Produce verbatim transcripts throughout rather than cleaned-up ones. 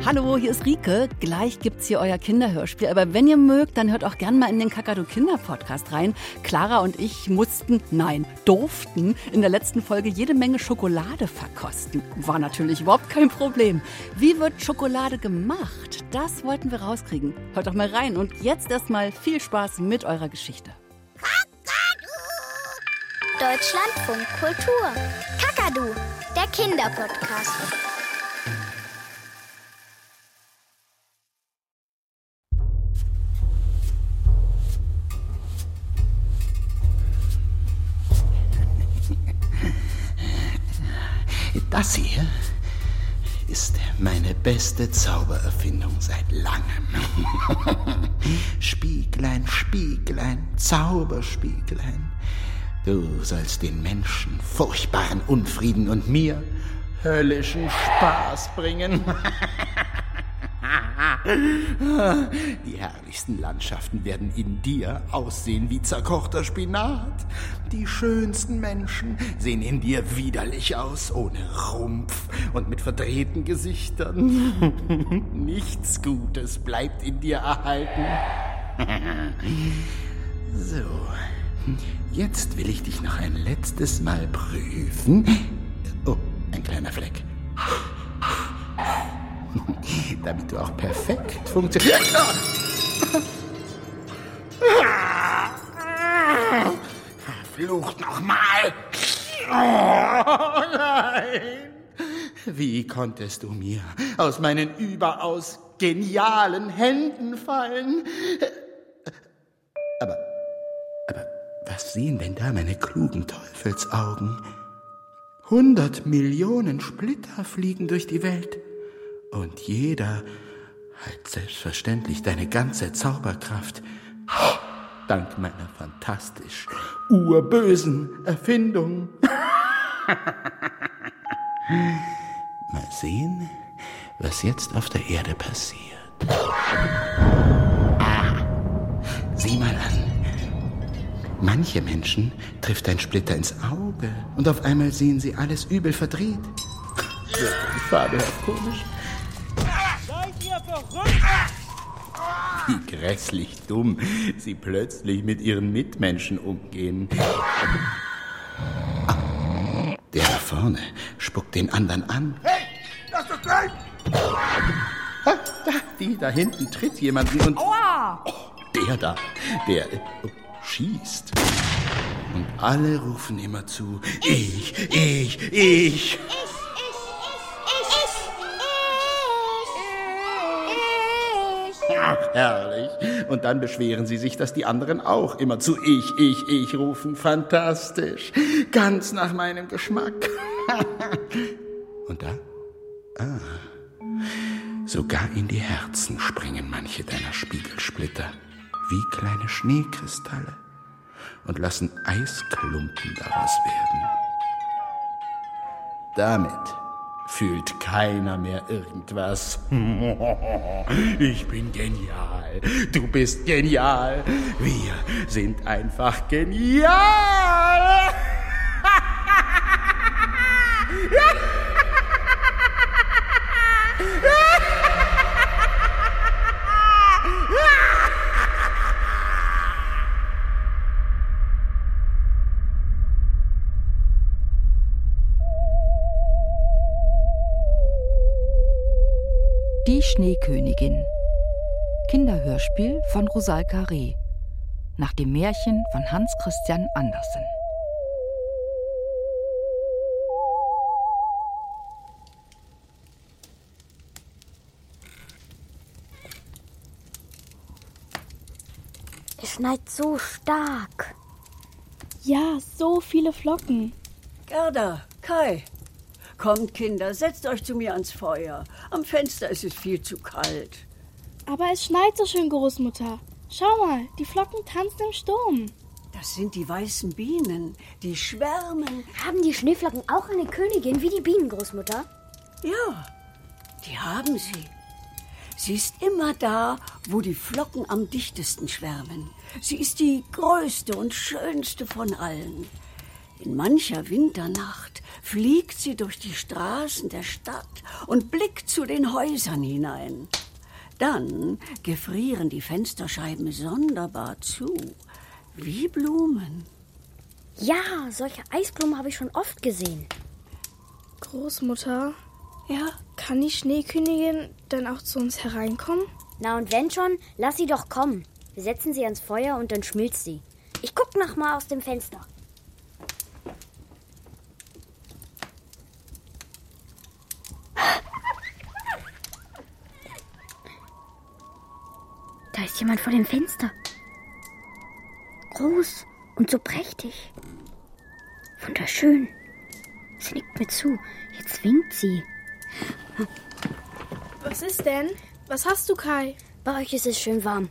Hallo, hier ist Rike. Gleich gibt's hier euer Kinderhörspiel. Aber wenn ihr mögt, dann hört auch gern mal in den Kakadu-Kinder-Podcast rein. Clara und ich mussten, nein, durften in der letzten Folge jede Menge Schokolade verkosten. War natürlich überhaupt kein Problem. Wie wird Schokolade gemacht? Das wollten wir rauskriegen. Hört doch mal rein. Und jetzt erstmal viel Spaß mit eurer Geschichte. Deutschlandfunk Kultur. Kakadu, der Kinderpodcast. Das hier ist meine beste Zaubererfindung seit langem. Spieglein, Spieglein, Zauberspieglein. Du sollst den Menschen furchtbaren Unfrieden und mir höllischen Spaß bringen. Die herrlichsten Landschaften werden in dir aussehen wie zerkochter Spinat. Die schönsten Menschen sehen in dir widerlich aus, ohne Rumpf und mit verdrehten Gesichtern. Nichts Gutes bleibt in dir erhalten. So, jetzt will ich dich noch ein letztes Mal prüfen. Oh, ein kleiner Fleck. Damit du auch perfekt funktionierst. Verflucht nochmal! Oh nein! Wie konntest du mir aus meinen überaus genialen Händen fallen? Aber, aber was sehen denn da meine klugen Teufelsaugen? Hundert Millionen Splitter fliegen durch die Welt. Und jeder hat selbstverständlich deine ganze Zauberkraft. Dank meiner fantastisch urbösen Erfindung. Mal sehen, was jetzt auf der Erde passiert. Ah, sieh mal an. Manche Menschen trifft ein Splitter ins Auge und auf einmal sehen sie alles übel verdreht. Wirklich fabelhaft komisch. Wie grässlich dumm sie plötzlich mit ihren Mitmenschen umgehen. Ah, der da vorne spuckt den anderen an. Hey, lass das bleiben! Ah, da, die da hinten tritt jemanden und... Aua! Oh, der da, der oh, schießt. Und alle rufen immer zu, ich, ich, ich. Ach, herrlich. Und dann beschweren sie sich, dass die anderen auch immer zu ich, ich, ich rufen. Fantastisch. Ganz nach meinem Geschmack. Und da? Ah. Sogar in die Herzen springen manche deiner Spiegelsplitter. Wie kleine Schneekristalle. Und lassen Eisklumpen daraus werden. Damit fühlt keiner mehr irgendwas. Ich bin genial. Du bist genial. Wir sind einfach genial. Die Schneekönigin. Kinderhörspiel von Rosalka Reh. Nach dem Märchen von Hans Christian Andersen. Es schneit so stark. Ja, so viele Flocken. Gerda, Kai, kommt Kinder, setzt euch zu mir ans Feuer. Am Fenster ist es viel zu kalt. Aber es schneit so schön, Großmutter. Schau mal, die Flocken tanzen im Sturm. Das sind die weißen Bienen, die schwärmen. Haben die Schneeflocken auch eine Königin wie die Bienen, Großmutter? Ja, die haben sie. Sie ist immer da, wo die Flocken am dichtesten schwärmen. Sie ist die größte und schönste von allen. In mancher Winternacht fliegt sie durch die Straßen der Stadt und blickt zu den Häusern hinein. Dann gefrieren die Fensterscheiben sonderbar zu, wie Blumen. Ja, solche Eisblumen habe ich schon oft gesehen. Großmutter, Ja, kann die Schneekönigin dann auch zu uns hereinkommen? Na und wenn schon, lass sie doch kommen. Wir setzen sie ans Feuer und dann schmilzt sie. Ich guck noch mal aus dem Fenster. Da ist jemand vor dem Fenster. Groß und so prächtig. Wunderschön. Sie nickt mir zu. Jetzt winkt sie. Was ist denn? Was hast du, Kai? Bei euch ist es schön warm.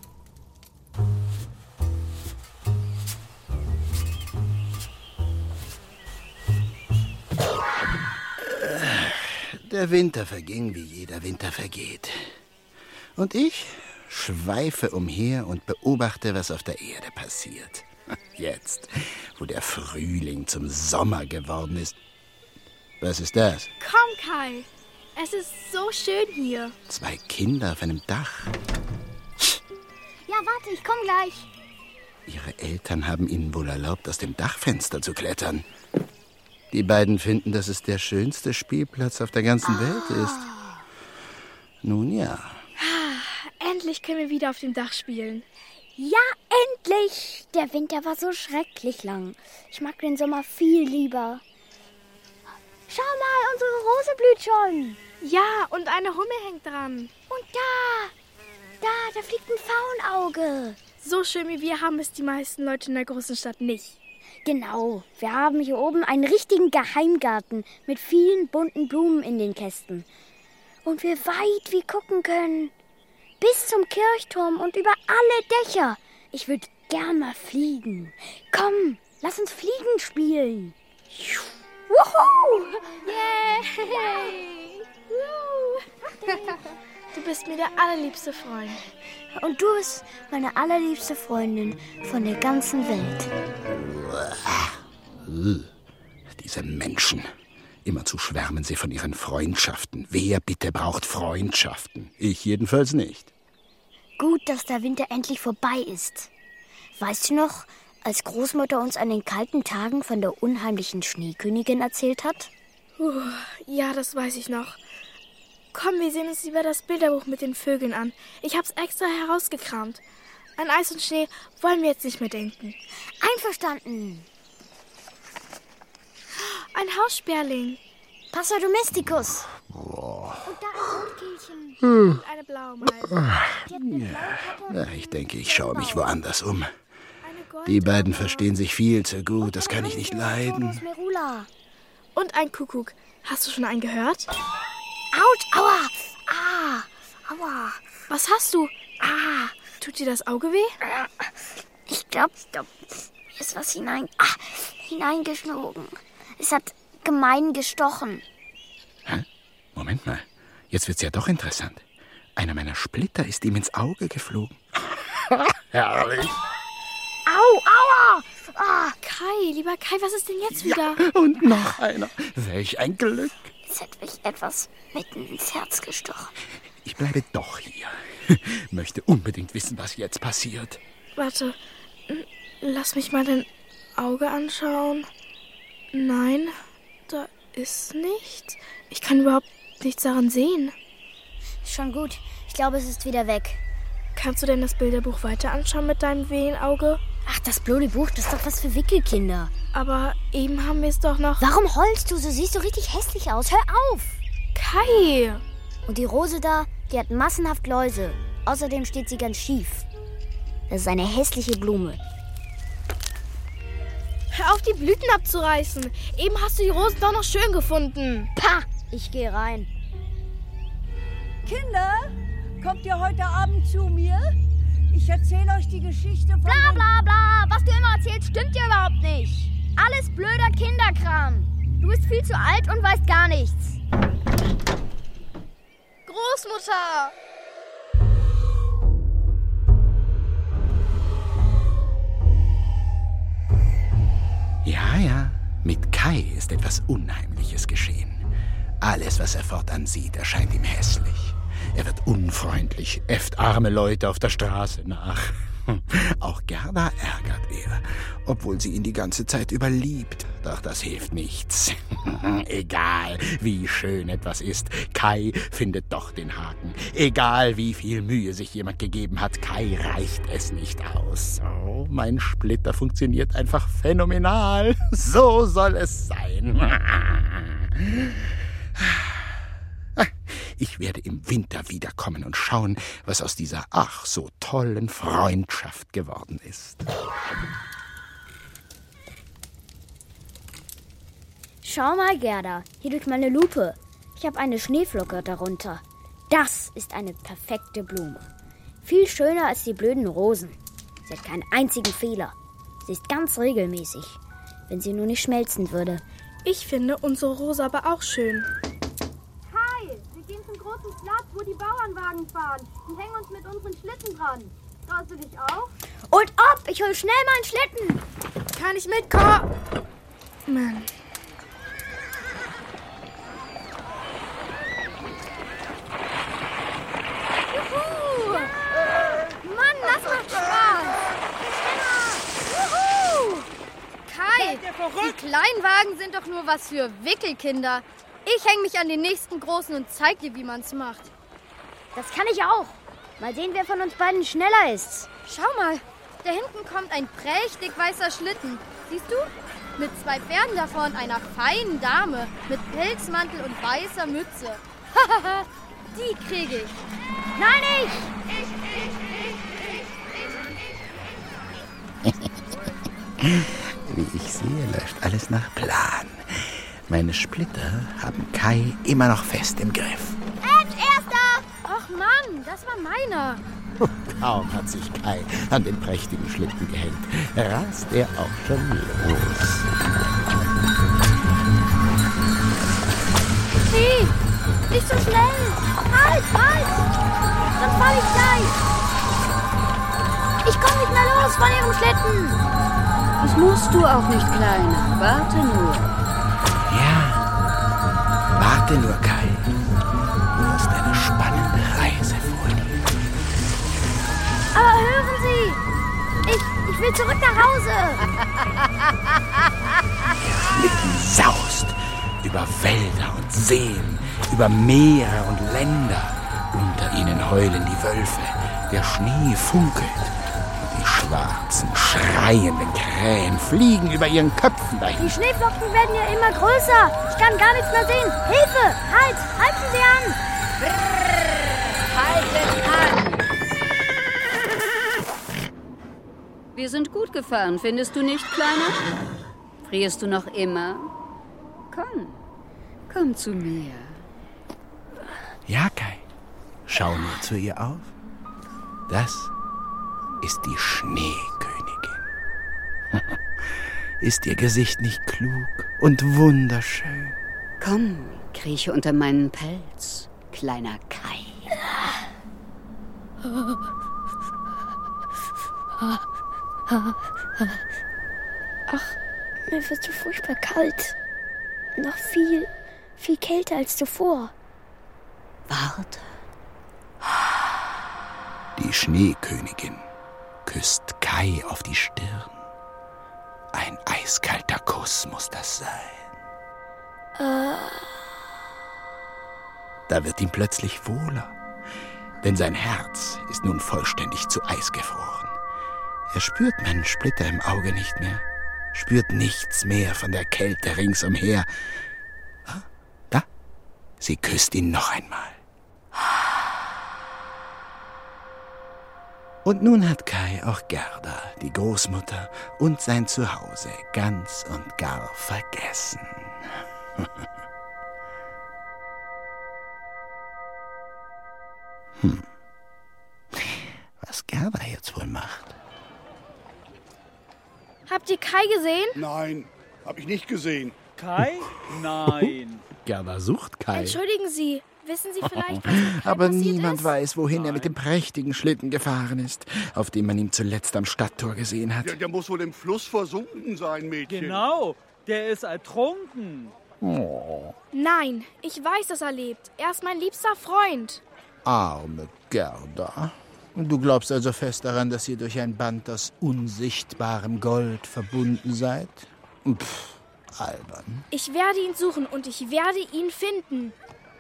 Der Winter verging, wie jeder Winter vergeht. Und ich schweife umher und beobachte, was auf der Erde passiert. Jetzt, wo der Frühling zum Sommer geworden ist. Was ist das? Komm, Kai. Es ist so schön hier. Zwei Kinder auf einem Dach. Ja, warte, ich komm gleich. Ihre Eltern haben ihnen wohl erlaubt, aus dem Dachfenster zu klettern. Die beiden finden, dass es der schönste Spielplatz auf der ganzen ah. Welt ist. Nun ja. Endlich können wir wieder auf dem Dach spielen. Ja, endlich! Der Winter war so schrecklich lang. Ich mag den Sommer viel lieber. Schau mal, unsere Rose blüht schon. Ja, und eine Hummel hängt dran. Und da, da, da fliegt ein Faunauge. So schön wie wir haben es die meisten Leute in der großen Stadt nicht. Genau, wir haben hier oben einen richtigen Geheimgarten mit vielen bunten Blumen in den Kästen. Und wir weit wie gucken können. Bis zum Kirchturm und über alle Dächer. Ich würde gern mal fliegen. Komm, lass uns Fliegen spielen. Wuhu! Yay! Du bist mir der allerliebste Freund. Und du bist meine allerliebste Freundin von der ganzen Welt. Diese Menschen. Immerzu schwärmen sie von ihren Freundschaften. Wer bitte braucht Freundschaften? Ich jedenfalls nicht. Gut, dass der Winter endlich vorbei ist. Weißt du noch, als Großmutter uns an den kalten Tagen von der unheimlichen Schneekönigin erzählt hat? Uh, ja, das weiß ich noch. Komm, wir sehen uns lieber das Bilderbuch mit den Vögeln an. Ich hab's extra herausgekramt. An Eis und Schnee wollen wir jetzt nicht mehr denken. Einverstanden. Ein Haussperling. Passer domesticus. Oh. Und da ein Rotkehlchen. Hm. Und eine blaue Meise. Ja. Ja, ich denke, ich schaue mich woanders um. Die beiden verstehen sich viel zu gut. Das kann ich nicht leiden. Und ein Kuckuck. Hast du schon einen gehört? Autsch, aua. Ah, aua. Was hast du? Ah, tut dir das Auge weh? Ich glaube, da ist was hinein, ah, hineingeschlagen. Es hat gemein gestochen. Hä? Moment mal. Jetzt wird's ja doch interessant. Einer meiner Splitter ist ihm ins Auge geflogen. Herrlich. Au, aua. Ah. Kai, lieber Kai, was ist denn jetzt wieder? Ja, und noch einer. Welch ein Glück. Es hat mich etwas mitten ins Herz gestochen. Ich bleibe doch hier. Möchte unbedingt wissen, was jetzt passiert. Warte, lass mich mal dein Auge anschauen. Nein, da ist nichts. Ich kann überhaupt nichts daran sehen. Schon gut. Ich glaube, es ist wieder weg. Kannst du denn das Bilderbuch weiter anschauen mit deinem Wehenauge? Ach, das blöde Buch, das ist doch was für Wickelkinder. Aber eben haben wir es doch noch... Warum heulst du so? Siehst du richtig hässlich aus. Hör auf! Kai! Und die Rose da, die hat massenhaft Läuse. Außerdem steht sie ganz schief. Das ist eine hässliche Blume. Hör auf, die Blüten abzureißen. Eben hast du die Rosen doch noch schön gefunden. Pah! Ich gehe rein. Kinder, kommt ihr heute Abend zu mir? Ich erzähle euch die Geschichte von... Bla bla bla, was du immer erzählst, stimmt ja überhaupt nicht. Alles blöder Kinderkram. Du bist viel zu alt und weißt gar nichts. Großmutter! Ja, ja, mit Kai ist etwas Unheimliches geschehen. Alles, was er fortan sieht, erscheint ihm hässlich. Er wird unfreundlich, äfft arme Leute auf der Straße nach. Auch Gerda ärgert er, obwohl sie ihn die ganze Zeit über liebt. Doch das hilft nichts. Egal, wie schön etwas ist, Kai findet doch den Haken. Egal, wie viel Mühe sich jemand gegeben hat, Kai reicht es nicht aus. Oh, mein Splitter funktioniert einfach phänomenal. So soll es sein. Ich werde im Winter wiederkommen und schauen, was aus dieser ach so tollen Freundschaft geworden ist. Schau mal, Gerda, hier durch meine Lupe. Ich habe eine Schneeflocke darunter. Das ist eine perfekte Blume. Viel schöner als die blöden Rosen. Sie hat keinen einzigen Fehler. Sie ist ganz regelmäßig, wenn sie nur nicht schmelzen würde. Ich finde unsere Rose aber auch schön. Kai, wir gehen zum großen Platz, wo die Bauernwagen fahren und hängen uns mit unseren Schlitten dran. Traust du dich auch? Und ob, ich hol schnell meinen Schlitten. Kann ich mitkommen? Mann. Juhu! Mann, das macht Spaß! Juhu! Kai, die Kleinwagen sind doch nur was für Wickelkinder. Ich hänge mich an den nächsten Großen und zeig dir, wie man's macht. Das kann ich auch. Mal sehen, wer von uns beiden schneller ist. Schau mal, da hinten kommt ein prächtig weißer Schlitten. Siehst du? Mit zwei Pferden davor und einer feinen Dame mit Pelzmantel und weißer Mütze. Hahaha, die kriege ich. Nein, ich! Wie ich sehe, läuft alles nach Plan. Meine Splitter haben Kai immer noch fest im Griff. Edge, erster! Ach Mann, das war meiner. Kaum hat sich Kai an den prächtigen Schlitten gehängt, rast er auch schon los. Hey, nicht so schnell! Halt, halt! Sonst fall ich gleich! Ich komme nicht mehr los von Ihrem Schlitten! Das musst du auch nicht, Kleiner. Warte nur. Ja, warte nur, Kai. Du hast eine spannende Reise vor dir. Aber hören Sie! Ich, ich will zurück nach Hause! Der Schlitten saust über Wälder und Seen, über Meere und Länder. Unter ihnen heulen die Wölfe, der Schnee funkelt. Die schwarzen, schreienden Krähen fliegen über ihren Köpfen dahin. Die Schneeflocken werden ja immer größer. Ich kann gar nichts mehr sehen. Hilfe! Halt! Halten Sie an! Halten an! Wir sind gut gefahren, findest du nicht, Kleiner? Frierst du noch immer? Komm, komm zu mir. Ja, Kai. Schau nur zu ihr auf. Das ist die Schneekönigin. Ist ihr Gesicht nicht klug und wunderschön? Komm, krieche unter meinen Pelz, kleiner Kai. Ach, mir wird so furchtbar kalt. Noch viel, viel kälter als zuvor. Warte. Die Schneekönigin küsst Kai auf die Stirn. Ein eiskalter Kuss muss das sein. Äh. Da wird ihm plötzlich wohler, denn sein Herz ist nun vollständig zu Eis gefroren. Er spürt meinen Splitter im Auge nicht mehr, spürt nichts mehr von der Kälte ringsumher. Da, sie küsst ihn noch einmal. Und nun hat Kai auch Gerda, die Großmutter, und sein Zuhause ganz und gar vergessen. hm. Was Gerda jetzt wohl macht? Habt ihr Kai gesehen? Nein, hab ich nicht gesehen. Kai? Nein. Gerda sucht Kai. Entschuldigen Sie, Wissen Sie vielleicht, was mit Kai Aber passiert niemand ist? weiß, wohin er mit dem prächtigen Schlitten gefahren ist, auf dem man ihn zuletzt am Stadttor gesehen hat. Der, der muss wohl im Fluss versunken sein, Mädchen. Genau, der ist ertrunken. Oh, Nein, ich weiß, dass er lebt. Er ist mein liebster Freund. arme Gerda. Und du glaubst also fest daran, dass ihr durch ein Band aus unsichtbarem Gold verbunden seid? Pff, albern. Ich werde ihn suchen und ich werde ihn finden.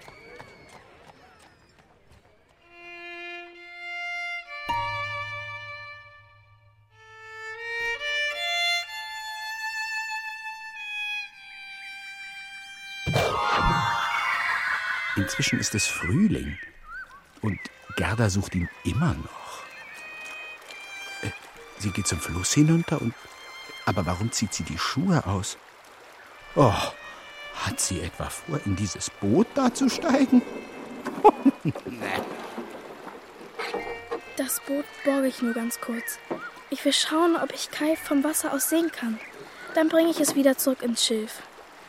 Inzwischen ist es Frühling und Gerda sucht ihn immer noch. Äh, sie geht zum Fluss hinunter und... Aber warum zieht sie die Schuhe aus? Oh, hat sie etwa vor, in dieses Boot da zu steigen? Das Boot borge ich nur ganz kurz. Ich will schauen, ob ich Kai vom Wasser aus sehen kann. Dann bringe ich es wieder zurück ins Schilf.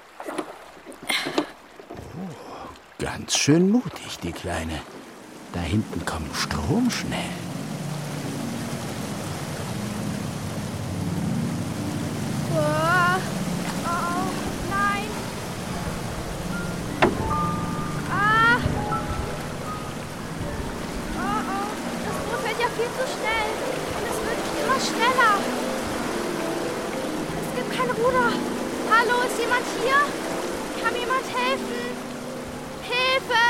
Ganz schön mutig, die Kleine. Da hinten kommt Strom schnell. Oh, oh, nein. Ah. Oh, oh, das Boot fährt ja viel zu schnell. Und es wird immer schneller. Es gibt kein Ruder. Hallo, ist jemand hier? Kann mir jemand helfen? Hilfe!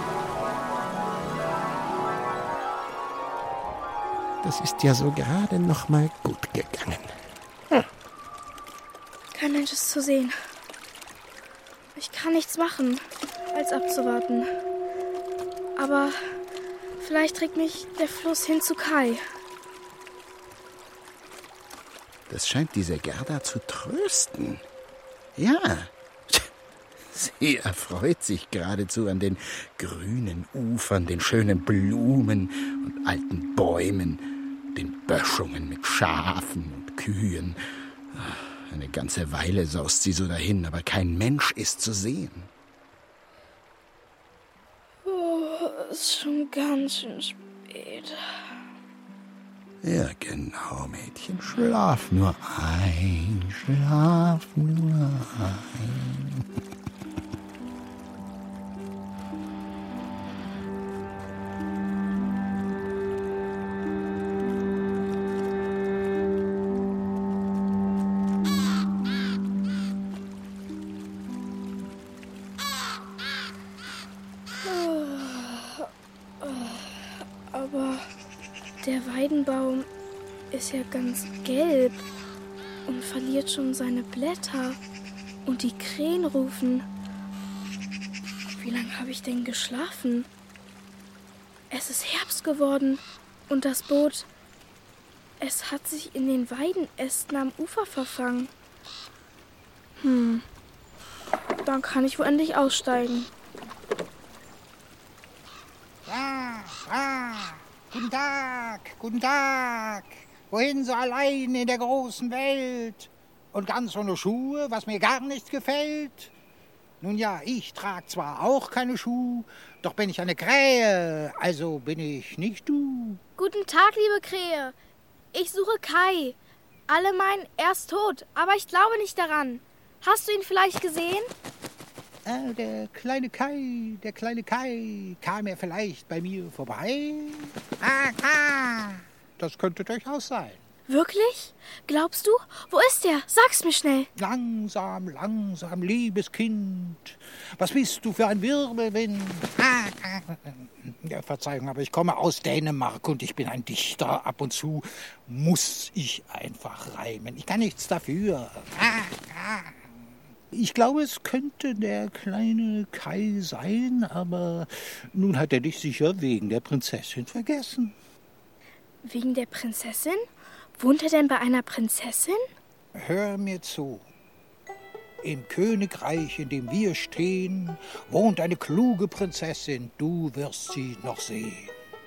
Das ist ja so gerade noch mal gut gegangen. Hm. Kein Mensch ist zu sehen. Ich kann nichts machen, als abzuwarten. Aber vielleicht trägt mich der Fluss hin zu Kai. Das scheint diese Gerda zu trösten. Ja, sie erfreut sich geradezu an den grünen Ufern, den schönen Blumen und alten Bäumen, den Böschungen mit Schafen und Kühen. Eine ganze Weile saust sie so dahin, aber kein Mensch ist zu sehen. Oh, es ist schon ganz schön spät. Ja, genau, Mädchen. Schlaf nur ein, schlaf nur ein. Aber der Weidenbaum ist ja ganz gelb und verliert schon seine Blätter. Und die Krähen rufen. Wie lange habe ich denn geschlafen? Es ist Herbst geworden und das Boot, es hat sich in den Weidenästen am Ufer verfangen. Hm, dann kann ich wohl endlich aussteigen. Ah, ah, guten Tag, guten Tag. Wohin so allein in der großen Welt? Und ganz ohne Schuhe, was mir gar nicht gefällt? Nun ja, ich trage zwar auch keine Schuhe, doch bin ich eine Krähe, also bin ich nicht du. Guten Tag, liebe Krähe. Ich suche Kai. Alle meinen, er ist tot, aber ich glaube nicht daran. Hast du ihn vielleicht gesehen? Ah, der kleine Kai, der kleine Kai, kam er vielleicht bei mir vorbei? Ah, ah, das könnte durchaus sein. Wirklich? Glaubst du? Wo ist er? Sag's mir schnell. Langsam, langsam, liebes Kind. Was bist du für ein Wirbelwind? Ah, ah. Ja, Verzeihung, aber ich komme aus Dänemark und ich bin ein Dichter. Ab und zu muss ich einfach reimen. Ich kann nichts dafür. Ah, ah. Ich glaube, es könnte der kleine Kai sein, aber nun hat er dich sicher wegen der Prinzessin vergessen. Wegen der Prinzessin? Wohnt er denn bei einer Prinzessin? Hör mir zu. Im Königreich, in dem wir stehen, wohnt eine kluge Prinzessin. Du wirst sie noch sehen.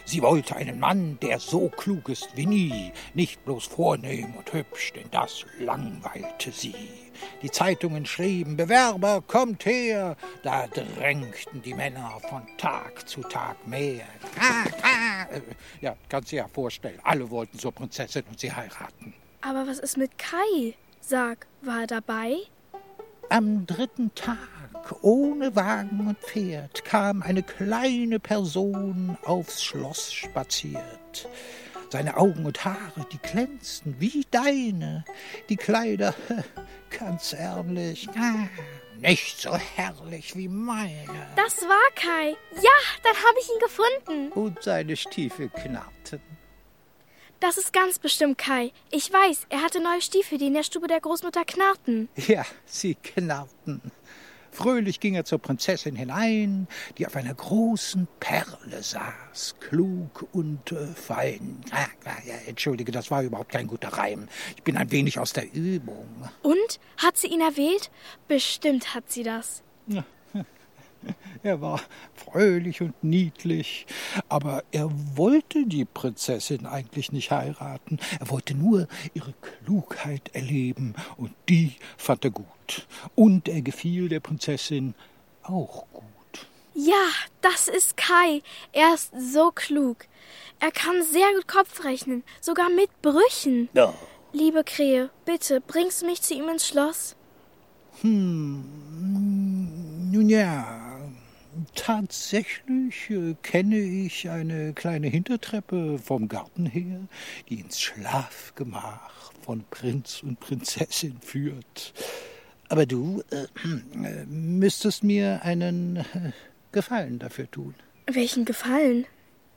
Sie wollte einen Mann, der so klug ist wie nie, nicht bloß vornehm und hübsch, denn das langweilte sie. Die Zeitungen schrieben, Bewerber, kommt her. Da drängten die Männer von Tag zu Tag mehr. Ah, ah. Ja, kannst du dir ja vorstellen, alle wollten zur Prinzessin und sie heiraten. Aber was ist mit Kai? Sag, war er dabei? Am dritten Tag, ohne Wagen und Pferd, kam eine kleine Person aufs Schloss spaziert. Seine Augen und Haare, die glänzten wie deine. Die Kleider, ganz ärmlich, nicht so herrlich wie meine. Das war Kai. Ja, dann habe ich ihn gefunden. Und seine Stiefel knarrten. Das ist ganz bestimmt Kai. Ich weiß, er hatte neue Stiefel, die in der Stube der Großmutter knarrten. Ja, sie knarrten. Fröhlich ging er zur Prinzessin hinein, die auf einer großen Perle saß, klug und äh, fein. Ah, ja, entschuldige, das war überhaupt kein guter Reim. Ich bin ein wenig aus der Übung. Und? Hat sie ihn erwählt? Bestimmt hat sie das. Ja. Er war fröhlich und niedlich, aber er wollte die Prinzessin eigentlich nicht heiraten. Er wollte nur ihre Klugheit erleben, und die fand er gut. Und er gefiel der Prinzessin auch gut. Ja, das ist Kai. Er ist so klug. Er kann sehr gut Kopf rechnen, sogar mit Brüchen. Ja. Liebe Krähe, bitte, bringst du mich zu ihm ins Schloss? Hm, nun ja, tatsächlich äh, kenne ich eine kleine Hintertreppe vom Garten her, die ins Schlafgemach von Prinz und Prinzessin führt. Aber du äh, äh, müsstest mir einen äh, Gefallen dafür tun. Welchen Gefallen?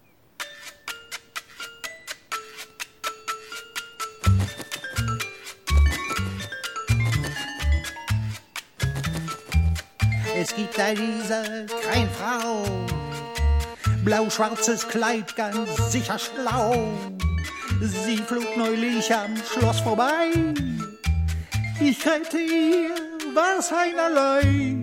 Es gibt da diese Kreinfrau, blau-schwarzes Kleid, ganz sicher schlau. Sie flog neulich am Schloss vorbei. Ich rette ihr, war's einerlei.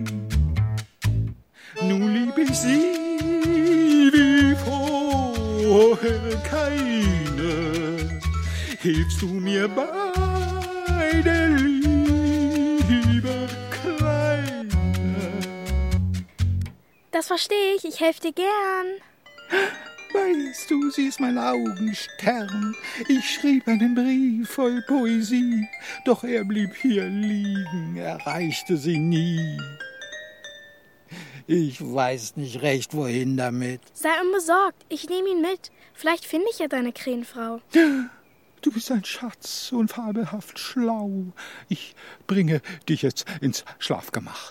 Nun lieb ich sie wie vorher keine. Hilfst du mir bei der Liebe, Kleine? Das verstehe ich, ich helfe dir gern. Weißt du, sie ist mein Augenstern. Ich schrieb einen Brief voll Poesie, doch er blieb hier liegen, erreichte sie nie. Ich weiß nicht recht, wohin damit. Sei unbesorgt, ich nehme ihn mit. Vielleicht finde ich ja deine Krähenfrau. Du bist ein Schatz und fabelhaft schlau. Ich bringe dich jetzt ins Schlafgemach.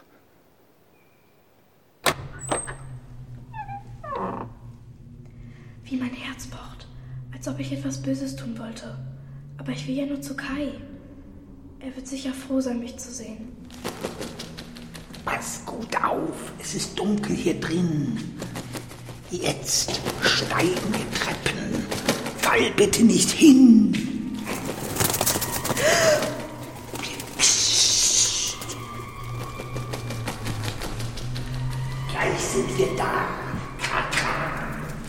Wie mein Herz pocht, als ob ich etwas Böses tun wollte. Aber ich will ja nur zu Kai. Er wird sicher froh sein, mich zu sehen. Pass gut auf, es ist dunkel hier drin. Jetzt steigen die Treppen. Fall bitte nicht hin. Psst. Gleich sind wir da. Kaka.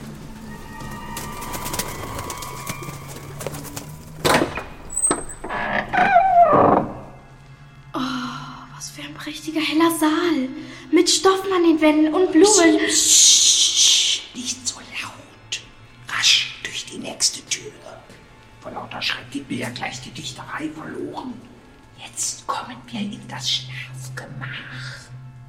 Prächtiger heller Saal mit Stoffen an den Wänden und Blumen. Psst, nicht so laut. Rasch durch die nächste Tür. Vor lauter Schreck geht mir ja gleich die Dichterei verloren. Jetzt kommen wir in das Schlafgemach.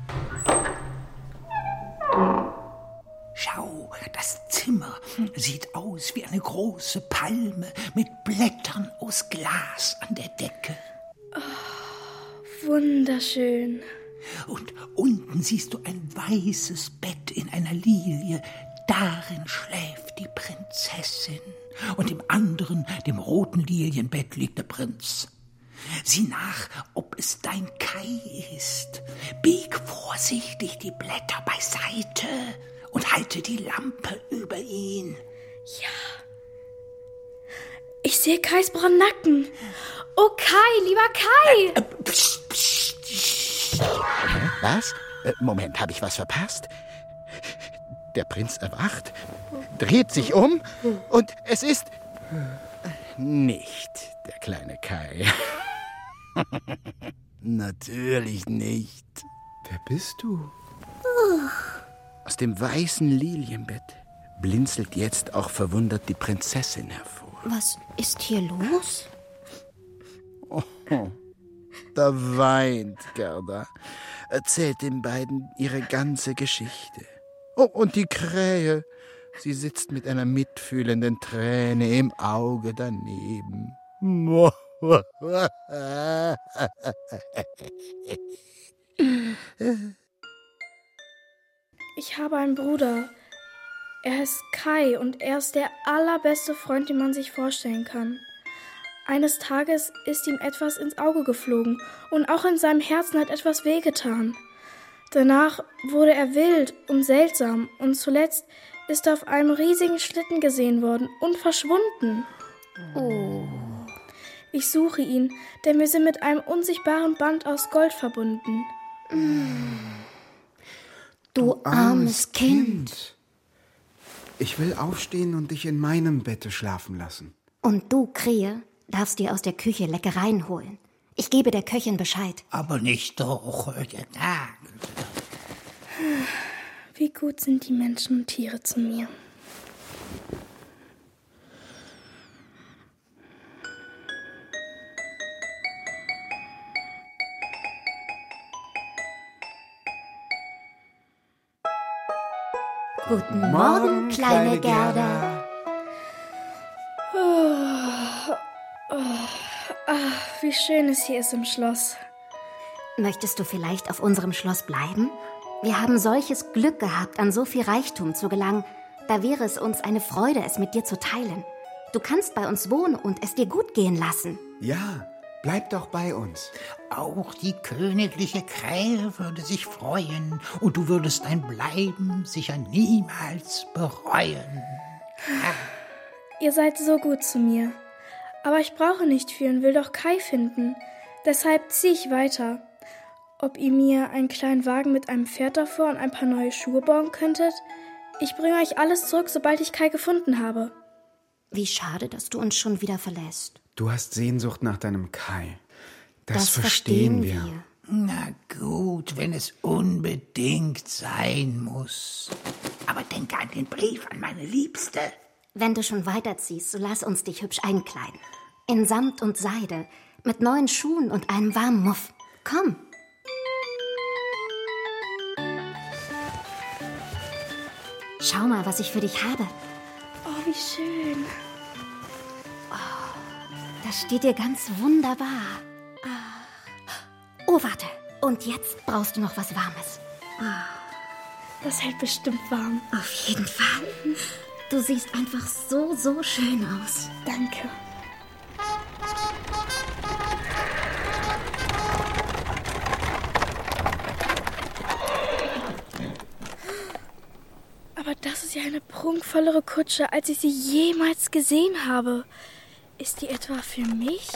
Schau, das Zimmer sieht aus wie eine große Palme mit Blättern aus Glas an der Decke. Oh. Wunderschön. Und unten siehst du ein weißes Bett in einer Lilie. Darin schläft die Prinzessin. Und im anderen, dem roten Lilienbett, liegt der Prinz. Sieh nach, ob es dein Kai ist. Bieg vorsichtig die Blätter beiseite und halte die Lampe über ihn. Ja. Ich sehe Kais braunen Nacken. Oh Kai, lieber Kai! Äh, äh, pst, pst, pst. Was? Äh, Moment, habe ich was verpasst? Der Prinz erwacht. dreht sich um und es ist nicht der kleine Kai. Natürlich nicht. Wer bist du? Aus dem weißen Lilienbett blinzelt jetzt auch verwundert die Prinzessin hervor. Was ist hier los? Oh, da weint Gerda, erzählt den beiden ihre ganze Geschichte. Oh, und die Krähe, sie sitzt mit einer mitfühlenden Träne im Auge daneben. Ich habe einen Bruder. Er heißt Kai und er ist der allerbeste Freund, den man sich vorstellen kann. Eines Tages ist ihm etwas ins Auge geflogen und auch in seinem Herzen hat etwas wehgetan. Danach wurde er wild und seltsam und zuletzt ist er auf einem riesigen Schlitten gesehen worden und verschwunden. Oh. Ich suche ihn, denn wir sind mit einem unsichtbaren Band aus Gold verbunden. Du armes Kind. Ich will aufstehen und dich in meinem Bette schlafen lassen. Und du, Krähe, darfst dir aus der Küche Leckereien holen. Ich gebe der Köchin Bescheid. Aber nicht doch heute Tag. Wie gut sind die Menschen und Tiere zu mir. Guten Morgen, kleine Gerda. Oh, oh, ach, wie schön es hier ist im Schloss. Möchtest du vielleicht auf unserem Schloss bleiben? Wir haben solches Glück gehabt, an so viel Reichtum zu gelangen. Da wäre es uns eine Freude, es mit dir zu teilen. Du kannst bei uns wohnen und es dir gut gehen lassen. Ja, bleib doch bei uns. Auch die königliche Krähe würde sich freuen und du würdest dein Bleiben sicher niemals bereuen. Ihr seid so gut zu mir. Aber ich brauche nicht viel und will doch Kai finden. Deshalb ziehe ich weiter. Ob ihr mir einen kleinen Wagen mit einem Pferd davor und ein paar neue Schuhe bauen könntet? Ich bringe euch alles zurück, sobald ich Kai gefunden habe. Wie schade, dass du uns schon wieder verlässt. Du hast Sehnsucht nach deinem Kai. Das, das verstehen, verstehen wir. wir. Na gut, wenn es unbedingt sein muss. Aber denke an den Brief an meine Liebste. Wenn du schon weiterziehst, so lass uns dich hübsch einkleiden. In Samt und Seide, mit neuen Schuhen und einem warmen Muff. Komm. Schau mal, was ich für dich habe. Oh, wie schön. Oh, das steht dir ganz wunderbar. Oh, warte. Und jetzt brauchst du noch was Warmes. Das hält bestimmt warm. Auf jeden Fall. Du siehst einfach so, so schön aus. Danke. Aber das ist ja eine prunkvollere Kutsche, als ich sie jemals gesehen habe. Ist die etwa für mich?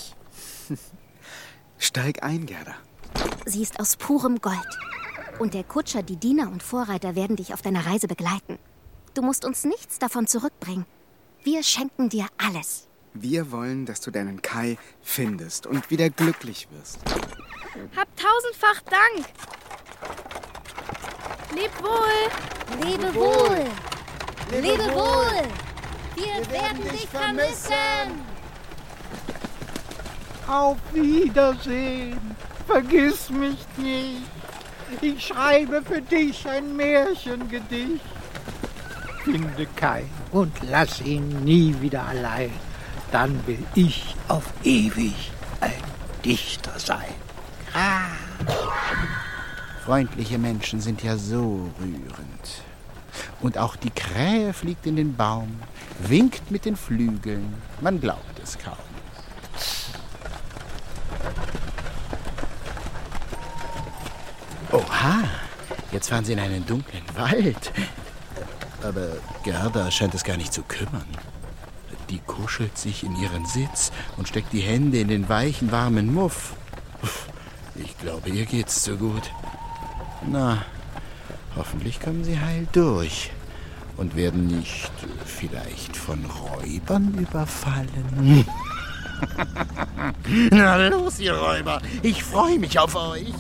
Steig ein, Gerda. Sie ist aus purem Gold. Und der Kutscher, die Diener und Vorreiter werden dich auf deiner Reise begleiten. Du musst uns nichts davon zurückbringen. Wir schenken dir alles. Wir wollen, dass du deinen Kai findest und wieder glücklich wirst. Hab tausendfach Dank. Leb wohl. Lebe wohl. Lebe wohl. Wir werden dich vermissen. Auf Wiedersehen. Vergiss mich nicht. Ich schreibe für dich ein Märchengedicht. Finde Kai und lass ihn nie wieder allein. Dann will ich auf ewig ein Dichter sein. Ah. Freundliche Menschen sind ja so rührend. Und auch die Krähe fliegt in den Baum, winkt mit den Flügeln. Man glaubt es kaum. Oha, jetzt fahren sie in einen dunklen Wald. Aber Gerda scheint es gar nicht zu kümmern. Die kuschelt sich in ihren Sitz und steckt die Hände in den weichen, warmen Muff. Ich glaube, ihr geht's so gut. Na, hoffentlich kommen sie heil durch. und werden nicht vielleicht von Räubern überfallen. Na los, ihr Räuber, ich freue mich auf euch.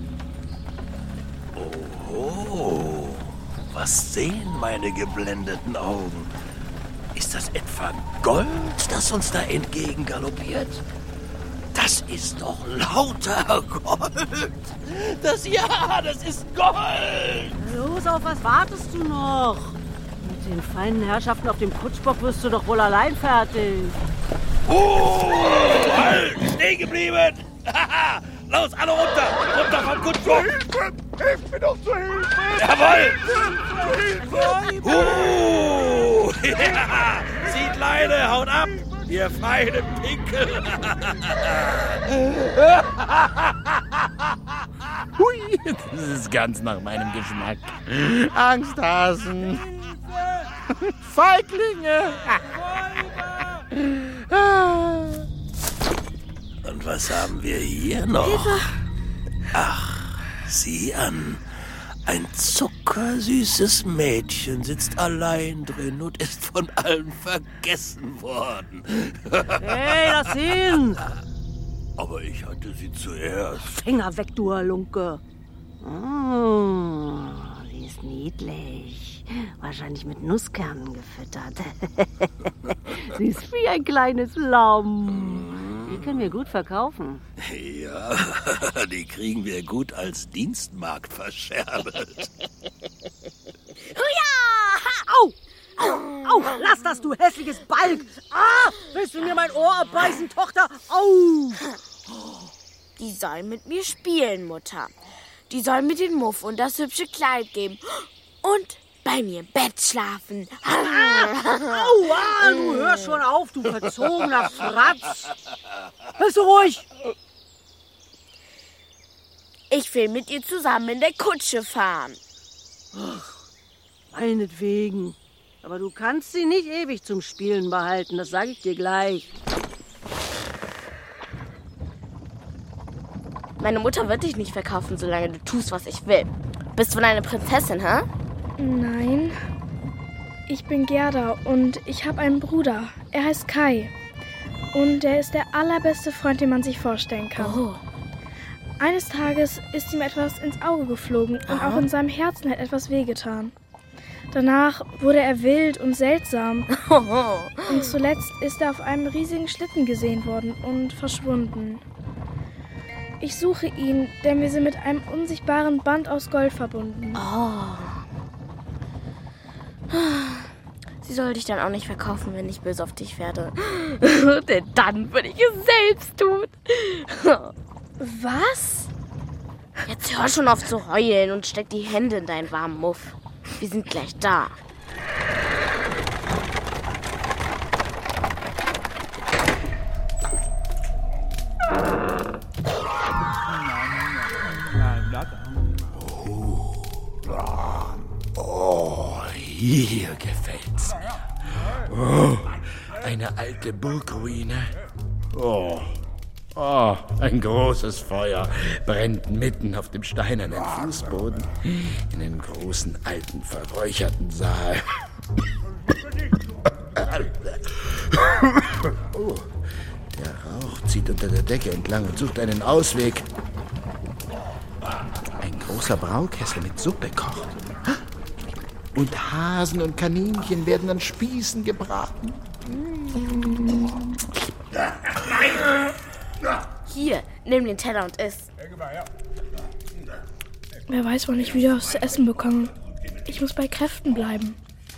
Oh, was sehen meine geblendeten Augen? Ist das etwa Gold, das uns da entgegengaloppiert? Das ist doch lauter Gold. Das, ja, das ist Gold. Los, auf was wartest du noch? Mit den feinen Herrschaften auf dem Kutschbock wirst du doch wohl allein fertig. Oh, halt, stehen geblieben. Los, alle runter, runter vom Kutschbock. Hilfe, hilf mir doch zur Hilfe. Jawohl. Hilfe. Uh, ja, zieht Leine, haut ab. Ihr feinen Pinkel. Hui, das ist ganz nach meinem Geschmack. Angsthasen. Feiglinge. Und was haben wir hier noch? Hilfe. Ach, sieh an. Ein zuckersüßes Mädchen sitzt allein drin und ist von allen vergessen worden. Hey, lass ihn! Aber ich hatte sie zuerst. Finger weg, du Halunke. Oh, sie ist niedlich. Wahrscheinlich mit Nusskernen gefüttert. Sie ist wie ein kleines Lamm. Die können wir gut verkaufen. Ja, die kriegen wir gut als Dienstmarkt verscherbelt. Au! Au! Au! Lass das, du hässliches Balg! Ah! Willst du mir mein Ohr abbeißen, Tochter? Au! Die soll mit mir spielen, Mutter. Die soll mir den Muff und das hübsche Kleid geben. Und bei mir im Bett schlafen. Aua, du hörst schon auf, du verzogener Fratz. Bist du ruhig? Ich will mit ihr zusammen in der Kutsche fahren. Ach, meinetwegen. Aber du kannst sie nicht ewig zum Spielen behalten, das sage ich dir gleich. Meine Mutter wird dich nicht verkaufen, solange du tust, was ich will. Bist du eine Prinzessin, hä? Nein, ich bin Gerda und ich habe einen Bruder. Er heißt Kai. Und er ist der allerbeste Freund, den man sich vorstellen kann. Oh. Eines Tages ist ihm etwas ins Auge geflogen und Aha. auch in seinem Herzen hat etwas wehgetan. Danach wurde er wild und seltsam. Und zuletzt ist er auf einem riesigen Schlitten gesehen worden und verschwunden. Ich suche ihn, denn wir sind mit einem unsichtbaren Band aus Gold verbunden. Oh. Sie soll dich dann auch nicht verkaufen, wenn ich böse auf dich werde. Denn dann würde ich es selbst tun. Was? Jetzt hör schon auf zu heulen und steck die Hände in deinen warmen Muff. Wir sind gleich da. Oh, hier gefällt's mir. Oh, eine alte Burgruine. Oh, oh, ein großes Feuer brennt mitten auf dem steinernen Fußboden in einem großen, alten, verräucherten Saal. Oh, der Rauch zieht unter der Decke entlang und sucht einen Ausweg. Ein großer Braukessel mit Suppe kocht. Und Hasen und Kaninchen werden an Spießen gebraten. Hier, nimm den Teller und iss. Wer weiß, wann ich wieder was zu essen bekomme. Ich muss bei Kräften bleiben.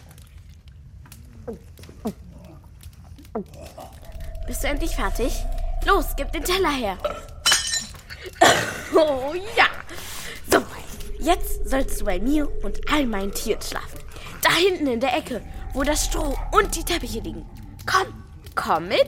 Bist du endlich fertig? Los, gib den Teller her. Oh ja. So, jetzt sollst du bei mir und all meinen Tieren schlafen. Da hinten in der Ecke, wo das Stroh und die Teppiche liegen. Komm, komm mit.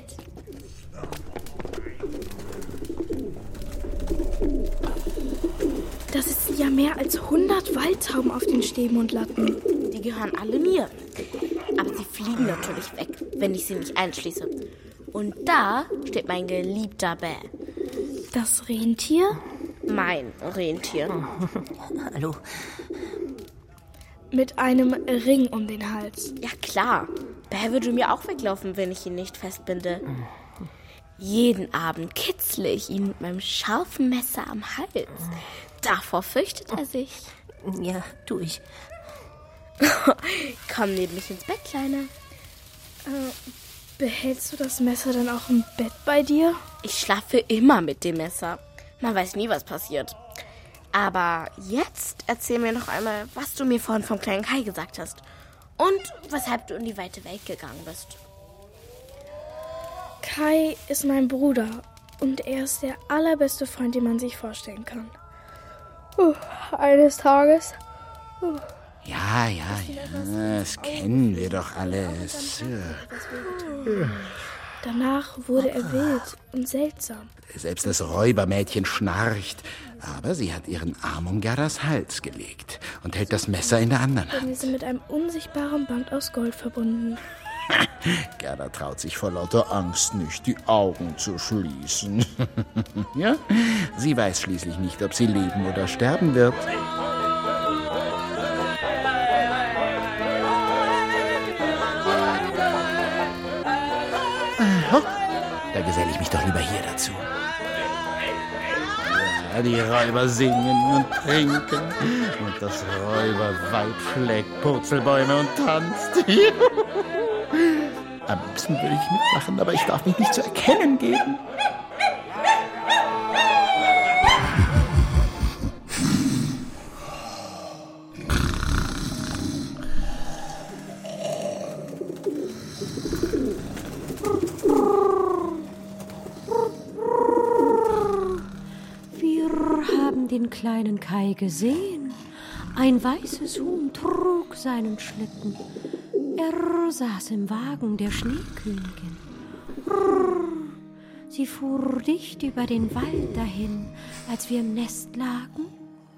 Da sitzen ja mehr als hundert Waldtauben auf den Stäben und Latten. Die gehören alle mir. Aber sie fliegen natürlich weg, wenn ich sie nicht einschließe. Und da steht mein geliebter Bär. Das Rentier? Mein Rentier. Hallo. Mit einem Ring um den Hals. Ja klar, Bär würde mir auch weglaufen, wenn ich ihn nicht festbinde. Jeden Abend kitzle ich ihn mit meinem scharfen Messer am Hals. Davor fürchtet er sich. Ja, tu ich. Komm neben mich ins Bett, Kleiner. Äh, behältst du das Messer dann auch im Bett bei dir? Ich schlafe immer mit dem Messer. Man weiß nie, was passiert. Aber jetzt erzähl mir noch einmal, was du mir vorhin vom kleinen Kai gesagt hast. Und weshalb du in die weite Welt gegangen bist. Kai ist mein Bruder. Und er ist der allerbeste Freund, den man sich vorstellen kann. Uh, eines Tages... Uh. Ja, ja, ja, das kennen wir doch alles. Ja. Danach wurde er wild und seltsam. Selbst das Räubermädchen schnarcht. Aber sie hat ihren Arm um Gerdas Hals gelegt und hält das Messer in der anderen Hand. Denn wir sind mit einem unsichtbaren Band aus Gold verbunden. Gerda traut sich vor lauter Angst nicht, die Augen zu schließen. Ja, sie weiß schließlich nicht, ob sie leben oder sterben wird. Da geselle ich mich doch lieber hier dazu. Ja, die Räuber singen und trinken und das Räuberweib schlägt Purzelbäume und tanzt. Am liebsten würde ich mitmachen, aber ich darf mich nicht zu erkennen geben. Den kleinen Kai gesehen. Ein weißes Huhn trug seinen Schlitten. Er saß im Wagen der Schneekönigin. Sie fuhr dicht über den Wald dahin, als wir im Nest lagen.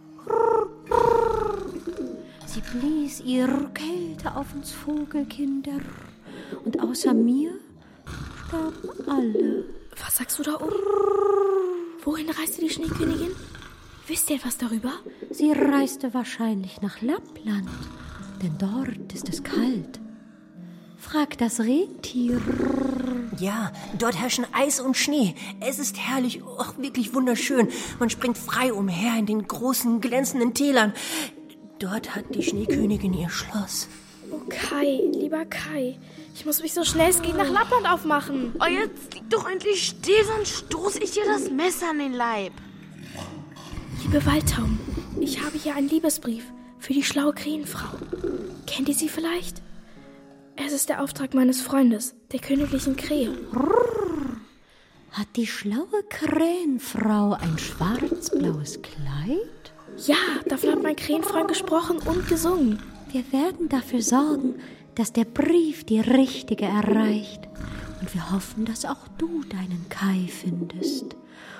Sie blies ihre Kälte auf uns Vogelkinder. Und außer mir starben alle. Was sagst du da oben? Wohin reiste die Schneekönigin? Wisst ihr etwas darüber? Sie reiste wahrscheinlich nach Lappland, denn dort ist es kalt. Frag das Rentier. Ja, dort herrschen Eis und Schnee. Es ist herrlich, auch wirklich wunderschön. Man springt frei umher in den großen, glänzenden Tälern. Dort hat die Schneekönigin ihr Schloss. Oh Kai, lieber Kai, ich muss mich so schnell es geht nach Lappland aufmachen. Oh, jetzt lieg doch endlich still, sonst stoße ich dir das Messer an den Leib. Liebe Waldtauben, ich habe hier einen Liebesbrief für die schlaue Krähenfrau. Kennt ihr sie vielleicht? Es ist der Auftrag meines Freundes, der königlichen Krähe. Hat die schlaue Krähenfrau ein schwarz-blaues Kleid? Ja, davon hat mein Krähenfreund gesprochen und gesungen. Wir werden dafür sorgen, dass der Brief die Richtige erreicht. Und wir hoffen, dass auch du deinen Kai findest.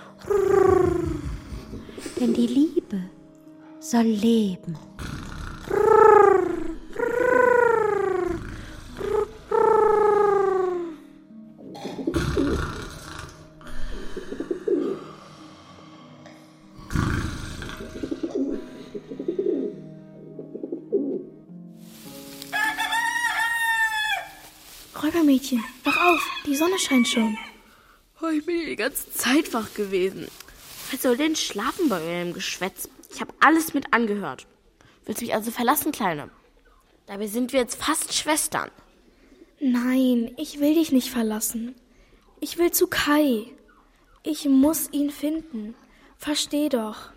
Denn die Liebe soll leben. Räubermädchen, wach auf, die Sonne scheint schon. Oh, ich bin hier die ganze Zeit wach gewesen. Was soll denn schlafen bei eurem Geschwätz? Ich habe alles mit angehört. Willst du mich also verlassen, Kleine? Dabei sind wir jetzt fast Schwestern. Nein, ich will dich nicht verlassen. Ich will zu Kai. Ich muss ihn finden. Versteh doch.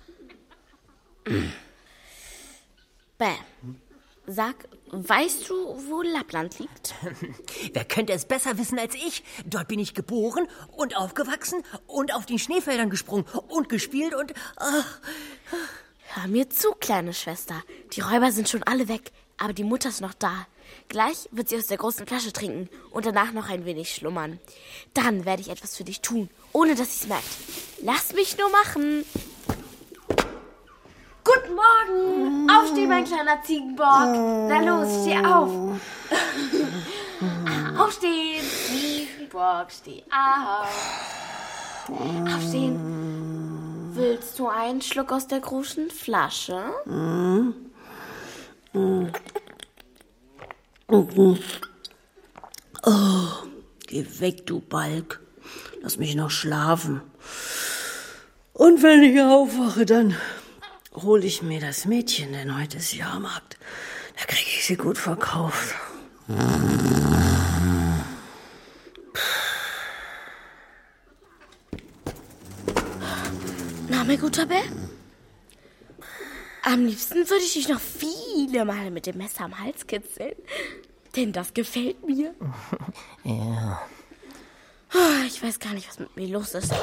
Bäh. Sag, weißt du, wo Lappland liegt? Wer könnte es besser wissen als ich? Dort bin ich geboren und aufgewachsen und auf den Schneefeldern gesprungen und gespielt und... Ach. Hör mir zu, kleine Schwester. Die Räuber sind schon alle weg, aber die Mutter ist noch da. Gleich wird sie aus der großen Flasche trinken und danach noch ein wenig schlummern. Dann werde ich etwas für dich tun, ohne dass sie es merkt. Lass mich nur machen. Guten Morgen! Aufstehen, mein kleiner Ziegenbock! Na los, steh auf! Aufstehen! Ziegenbock, steh auf! Aufstehen! Willst du einen Schluck aus der großen Flasche? Oh, geh weg, du Balk. Lass mich noch schlafen. Und wenn ich aufwache, dann hole ich mir das Mädchen, denn heute ist Jahrmarkt. Da kriege ich sie gut verkauft. Na, mein guter Bär? Am liebsten würde ich dich noch viele Male mit dem Messer am Hals kitzeln. Denn das gefällt mir. Ja. Ich weiß gar nicht, was mit mir los ist.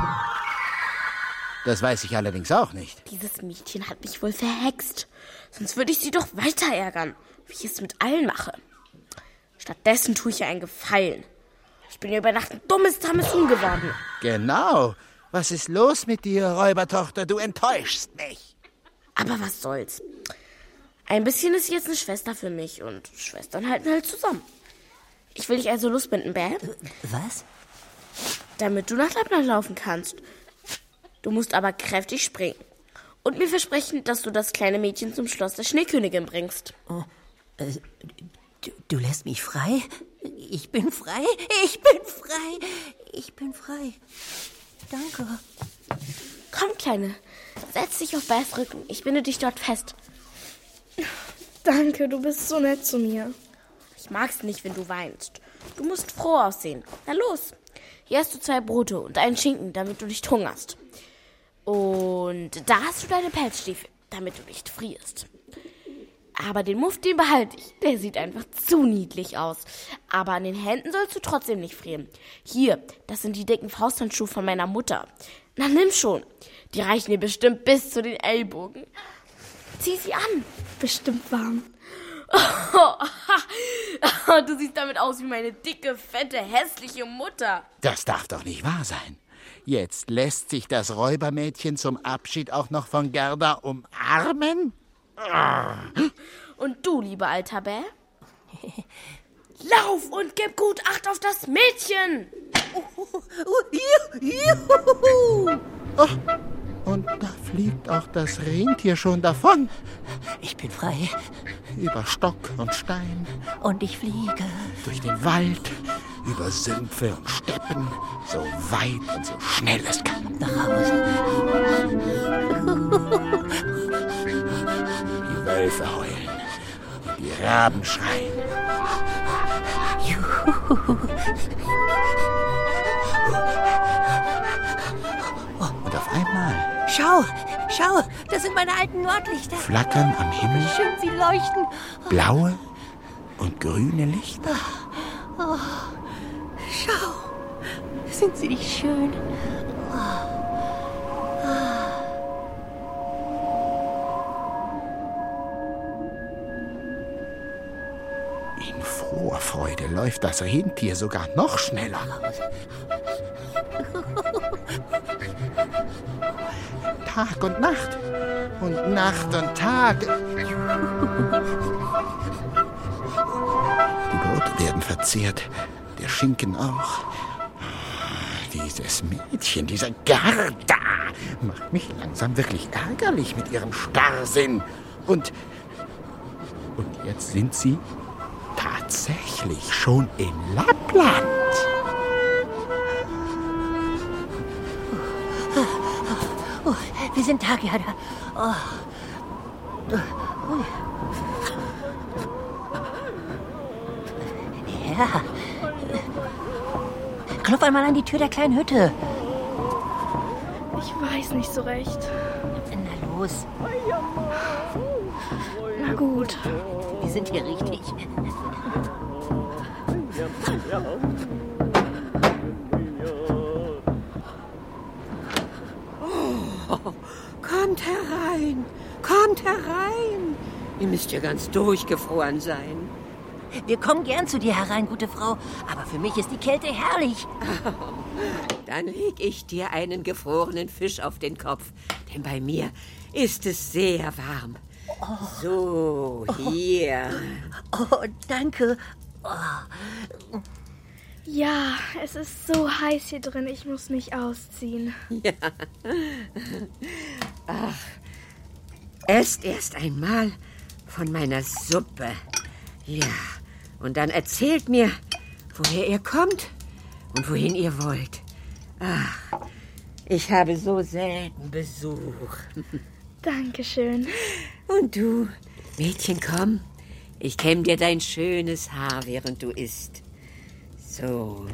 Das weiß ich allerdings auch nicht. Dieses Mädchen hat mich wohl verhext. Sonst würde ich sie doch weiter ärgern, wie ich es mit allen mache. Stattdessen tue ich ihr einen Gefallen. Ich bin ja über Nacht ein dummes, dummes Huhn geworden. Genau. Was ist los mit dir, Räubertochter? Du enttäuschst mich. Aber was soll's. Ein bisschen ist sie jetzt eine Schwester für mich und Schwestern halten halt zusammen. Ich will dich also losbinden, Bär. Was? Damit du nach Lappland laufen kannst. Du musst aber kräftig springen. Und mir versprechen, dass du das kleine Mädchen zum Schloss der Schneekönigin bringst. Oh, äh, du, du lässt mich frei? Ich bin frei? Ich bin frei! Ich bin frei. Danke. Komm, Kleine. Setz dich auf Bärs Rücken. Ich binde dich dort fest. Danke, du bist so nett zu mir. Ich mag's nicht, wenn du weinst. Du musst froh aussehen. Na los. Hier hast du zwei Brote und einen Schinken, damit du nicht hungerst. Und da hast du deine Pelzstiefel, damit du nicht frierst. Aber den Muff, den behalte ich. Der sieht einfach zu niedlich aus. Aber an den Händen sollst du trotzdem nicht frieren. Hier, das sind die dicken Fausthandschuhe von meiner Mutter. Na, nimm schon. Die reichen dir bestimmt bis zu den Ellbogen. Zieh sie an. Bestimmt warm. Oh, du siehst damit aus wie meine dicke, fette, hässliche Mutter. Das darf doch nicht wahr sein. Jetzt lässt sich das Räubermädchen zum Abschied auch noch von Gerda umarmen? Und du, lieber alter Bär? Lauf und gib gut Acht auf das Mädchen! Oh, und da fliegt auch das Rentier schon davon. Ich bin frei. Über Stock und Stein. Und ich fliege. Durch den Wald, über Sümpfe und Steppen, so weit und so schnell es kann. Nach Hause. Die Wölfe heulen, die Raben schreien. Juhu. Und auf einmal... Schau, schau, das sind meine alten Nordlichter. Flackern am Himmel. Wie schön sie leuchten. Blaue und grüne Lichter. Oh, schau, sind sie nicht schön? Oh. In froher Freude läuft das Rentier sogar noch schneller. Tag und Nacht und Nacht und Tag. Die Brote werden verzehrt, der Schinken auch. Dieses Mädchen, dieser Gerda, macht mich langsam wirklich ärgerlich mit ihrem Starrsinn. Und, und jetzt sind sie tatsächlich schon in Lappland. Oh, wir sind da, Gerda. Oh. Oh. Ja. Klopf einmal an die Tür der kleinen Hütte. Ich weiß nicht so recht. Na los. Na gut. Wir sind hier richtig. Oh, kommt herein, kommt herein. Ihr müsst ja ganz durchgefroren sein. Wir kommen gern zu dir herein, gute Frau. Aber für mich ist die Kälte herrlich. Oh, dann leg ich dir einen gefrorenen Fisch auf den Kopf. Denn bei mir ist es sehr warm. Oh. So, hier. Oh, oh danke. Oh. Ja, es ist so heiß hier drin. Ich muss mich ausziehen. Ja. Ach, esst erst einmal von meiner Suppe. Ja, und dann erzählt mir, woher ihr kommt und wohin ihr wollt. Ach, ich habe so selten Besuch. Dankeschön. Und du, Mädchen, komm. Ich kämm dir dein schönes Haar, während du isst. So.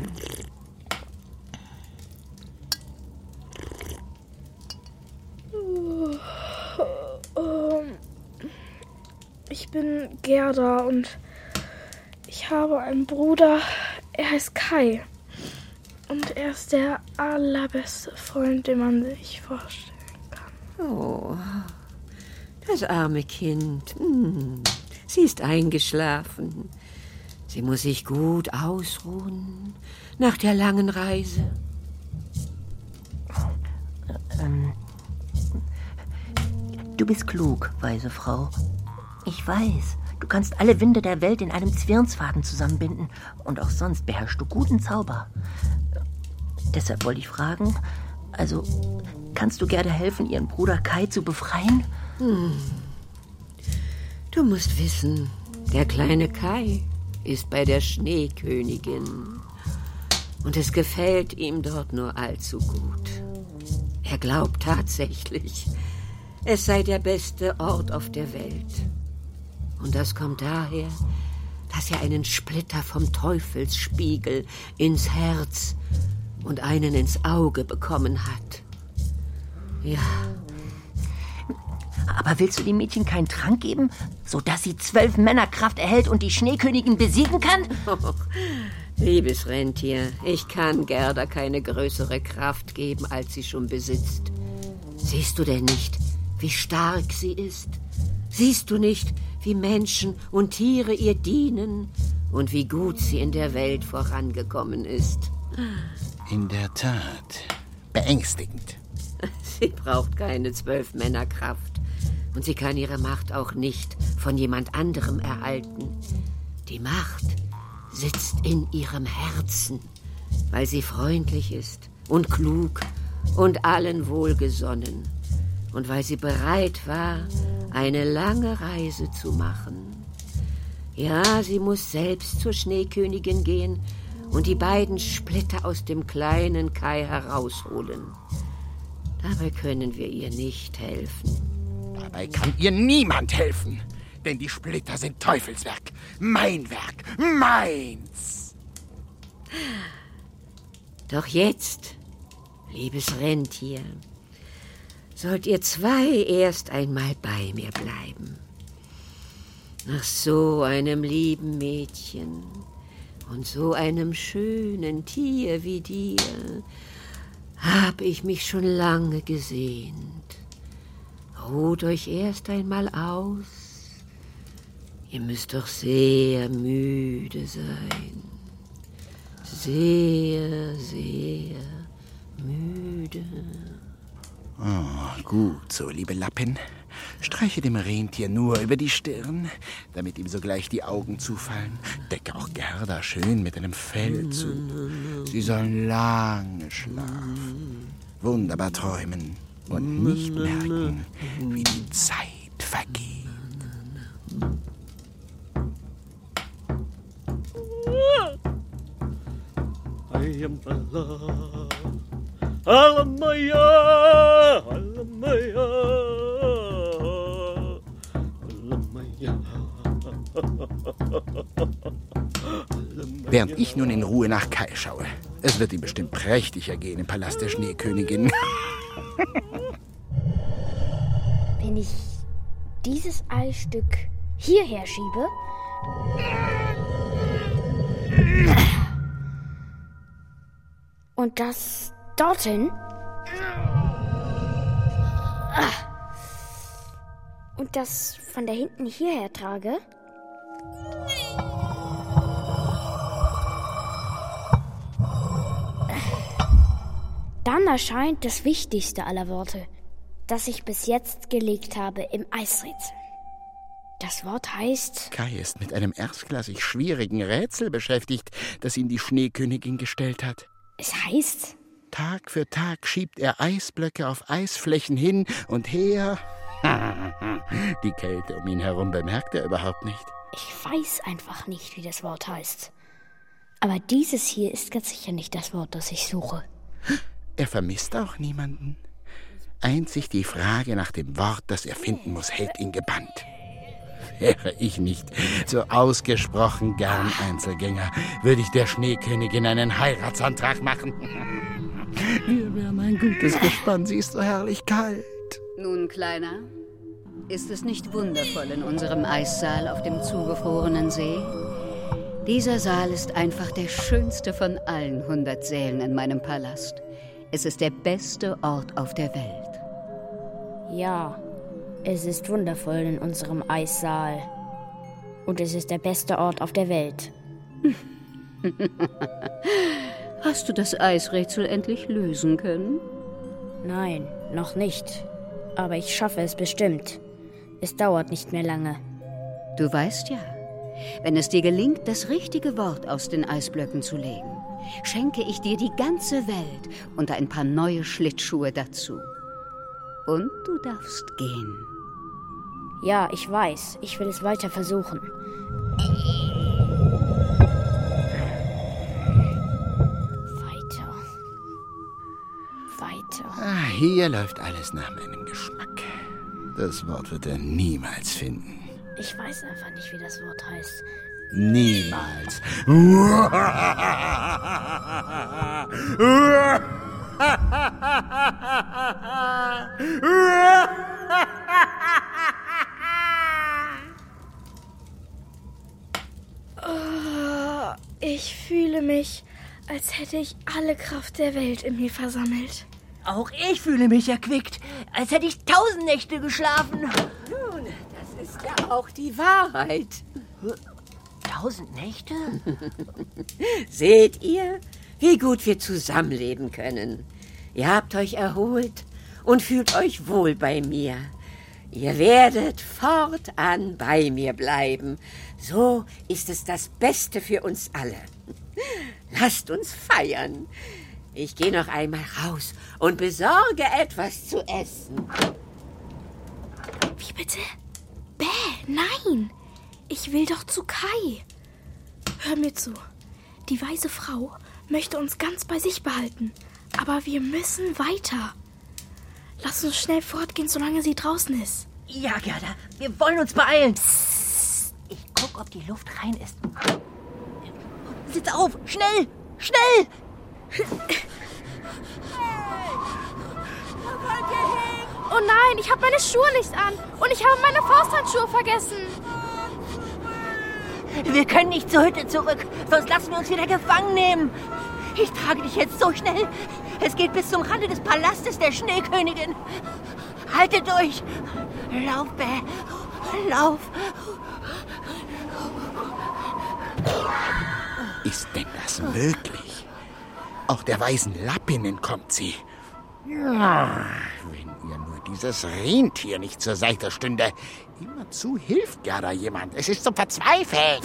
Ich bin Gerda und ich habe einen Bruder, er heißt Kai. Und er ist der allerbeste Freund, den man sich vorstellen kann. Oh, das arme Kind. Hm. Sie ist eingeschlafen. Sie muss sich gut ausruhen nach der langen Reise. Ähm, du bist klug, weise Frau. Ich weiß, du kannst alle Winde der Welt in einem Zwirnsfaden zusammenbinden und auch sonst beherrschst du guten Zauber. Deshalb wollte ich fragen, also kannst du Gerda helfen, ihren Bruder Kai zu befreien? Hm. Du musst wissen, der kleine Kai ist bei der Schneekönigin. Und es gefällt ihm dort nur allzu gut. Er glaubt tatsächlich, es sei der beste Ort auf der Welt. Und das kommt daher, dass er einen Splitter vom Teufelsspiegel ins Herz und einen ins Auge bekommen hat. Ja. Aber willst du dem Mädchen keinen Trank geben, sodass sie zwölf Männer Kraft erhält und die Schneekönigin besiegen kann? Oh, liebes Rentier, ich kann Gerda keine größere Kraft geben, als sie schon besitzt. Siehst du denn nicht, wie stark sie ist? Siehst du nicht, wie Menschen und Tiere ihr dienen und wie gut sie in der Welt vorangekommen ist? In der Tat, beängstigend. Sie braucht keine zwölf Männer Kraft. Und sie kann ihre Macht auch nicht von jemand anderem erhalten. Die Macht sitzt in ihrem Herzen, weil sie freundlich ist und klug und allen wohlgesonnen. Und weil sie bereit war, eine lange Reise zu machen. Ja, sie muss selbst zur Schneekönigin gehen und die beiden Splitter aus dem kleinen Kai herausholen. Dabei können wir ihr nicht helfen. Dabei kann ihr niemand helfen, denn die Splitter sind Teufelswerk. Mein Werk, meins. Doch jetzt, liebes Rentier, sollt ihr zwei erst einmal bei mir bleiben. Nach so einem lieben Mädchen und so einem schönen Tier wie dir hab ich mich schon lange gesehnt. Ruht euch erst einmal aus. Ihr müsst doch sehr müde sein. Sehr, sehr müde. Oh, gut so, liebe Lappin. Streiche dem Rentier nur über die Stirn, damit ihm sogleich die Augen zufallen. Decke auch Gerda schön mit einem Fell zu. Sie sollen lange schlafen, wunderbar träumen und nicht merken, wie die Zeit vergeht. Alamaya, Alamaya, Alamaya. Während ich nun in Ruhe nach Kai schaue. Es wird ihm bestimmt prächtig ergehen im Palast der Schneekönigin. Wenn ich dieses Eisstück hierher schiebe... Und das dorthin... Und das von da hinten hierher trage... Dann erscheint das wichtigste aller Worte, das ich bis jetzt gelegt habe im Eisrätsel. Das Wort heißt... Kai ist mit einem erstklassig schwierigen Rätsel beschäftigt, das ihm die Schneekönigin gestellt hat. Es heißt... Tag für Tag schiebt er Eisblöcke auf Eisflächen hin und her. Die Kälte um ihn herum bemerkt er überhaupt nicht. Ich weiß einfach nicht, wie das Wort heißt. Aber dieses hier ist ganz sicher nicht das Wort, das ich suche. Er vermisst auch niemanden. Einzig die Frage nach dem Wort, das er finden muss, hält ihn gebannt. Wäre ich nicht so ausgesprochen gern Einzelgänger, würde ich der Schneekönigin einen Heiratsantrag machen. Wir wären ein gutes Gespann, sie ist so herrlich kalt. Nun, Kleiner, ist es nicht wundervoll in unserem Eissaal auf dem zugefrorenen See? Dieser Saal ist einfach der schönste von allen hundert Sälen in meinem Palast. Es ist der beste Ort auf der Welt. Ja, es ist wundervoll in unserem Eissaal. Und es ist der beste Ort auf der Welt. Hast du das Eisrätsel endlich lösen können? Nein, noch nicht. Aber ich schaffe es bestimmt. Es dauert nicht mehr lange. Du weißt ja, wenn es dir gelingt, das richtige Wort aus den Eisblöcken zu legen, schenke ich dir die ganze Welt und ein paar neue Schlittschuhe dazu. Und du darfst gehen. Ja, ich weiß. Ich will es weiter versuchen. Weiter. Weiter. Ah, hier läuft alles nach meinem Geschmack. Das Wort wird er niemals finden. Ich weiß einfach nicht, wie das Wort heißt. Niemals. Oh, ich fühle mich, als hätte ich alle Kraft der Welt in mir versammelt. Auch ich fühle mich erquickt, als hätte ich tausend Nächte geschlafen. Nun, das ist ja auch die Wahrheit. Tausend Nächte? Seht ihr, wie gut wir zusammenleben können? Ihr habt euch erholt und fühlt euch wohl bei mir. Ihr werdet fortan bei mir bleiben. So ist es das Beste für uns alle. Lasst uns feiern. Ich gehe noch einmal raus und besorge etwas zu essen. Wie bitte? Bäh, nein. Ich will doch zu Kai. Hör mir zu. Die weise Frau möchte uns ganz bei sich behalten. Aber wir müssen weiter. Lass uns schnell fortgehen, solange sie draußen ist. Ja, Gerda, wir wollen uns beeilen. Psst. Ich guck, ob die Luft rein ist. Sitz auf, schnell, schnell! Oh nein, ich habe meine Schuhe nicht an. Und ich habe meine Fausthandschuhe vergessen. Wir können nicht zur Hütte zurück, sonst lassen wir uns wieder gefangen nehmen. Ich trage dich jetzt so schnell. Es geht bis zum Rande des Palastes der Schneekönigin. Halte durch. Lauf, Bäh. Lauf. Ist denn das möglich? Auch der weisen Lappinnen kommt sie. Ja, wenn ihr nur dieses Rentier nicht zur Seite stünde. Immerzu hilft Gerda jemand. Es ist zum Verzweifeln.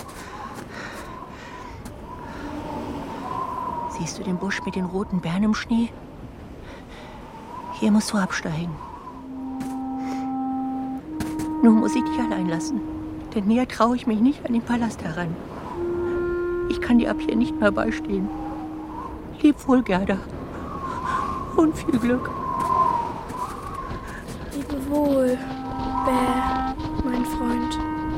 Siehst du den Busch mit den roten Beeren im Schnee? Hier musst du absteigen. Nun muss ich dich allein lassen, denn näher traue ich mich nicht an den Palast heran. Ich kann dir ab hier nicht mehr beistehen. Leb wohl, Gerda. Und viel Glück. Lebe wohl, Bäh, mein Freund.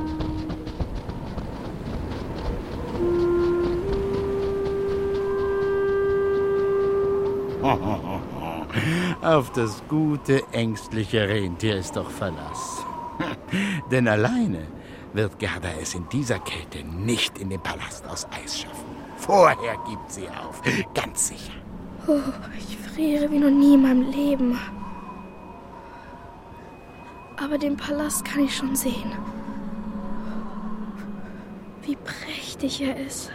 Auf das gute, ängstliche Rentier ist doch Verlass. Denn alleine wird Gerda es in dieser Kälte nicht in den Palast aus Eis schaffen. Vorher gibt sie auf, ganz sicher. Oh, ich friere wie noch nie in meinem Leben. Aber den Palast kann ich schon sehen. Wie prächtig er ist.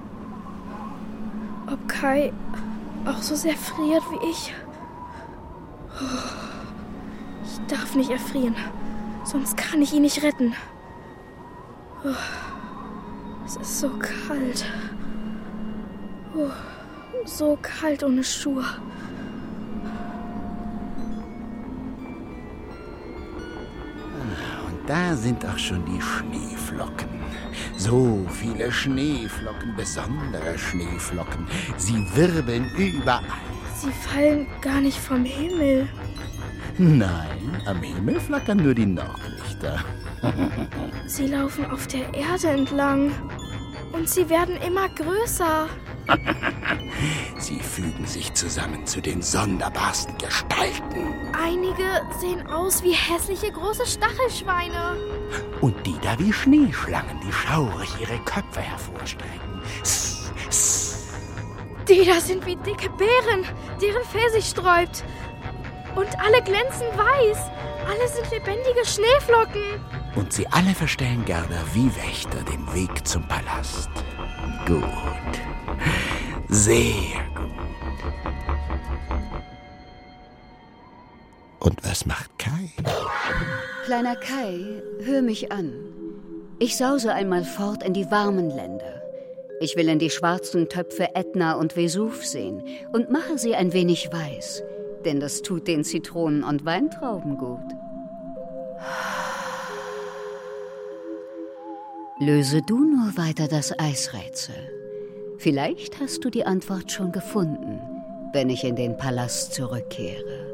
Ob Kai auch so sehr friert wie ich? Ich darf nicht erfrieren, sonst kann ich ihn nicht retten. Es ist so kalt. Oh, so kalt ohne Schuhe. Da sind auch schon die Schneeflocken. So viele Schneeflocken, besondere Schneeflocken. Sie wirbeln überall. Sie fallen gar nicht vom Himmel. Nein, am Himmel flackern nur die Nordlichter. Sie laufen auf der Erde entlang. Und sie werden immer größer. Sie fügen sich zusammen zu den sonderbarsten Gestalten. Einige sehen aus wie hässliche große Stachelschweine. Und die da wie Schneeschlangen, die schaurig ihre Köpfe hervorstrecken. Sss, sss. Die da sind wie dicke Beeren, deren Fell sich sträubt. Und alle glänzen weiß. Alle sind lebendige Schneeflocken. Und sie alle verstellen Gerda wie Wächter den Weg zum Palast. Gut. Sehr gut. Und was macht Kai? Kleiner Kai, hör mich an. Ich sause einmal fort in die warmen Länder. Ich will in die schwarzen Töpfe Ätna und Vesuv sehen und mache sie ein wenig weiß, denn das tut den Zitronen- und Weintrauben gut. Löse du nur weiter das Eisrätsel. Vielleicht hast du die Antwort schon gefunden, wenn ich in den Palast zurückkehre.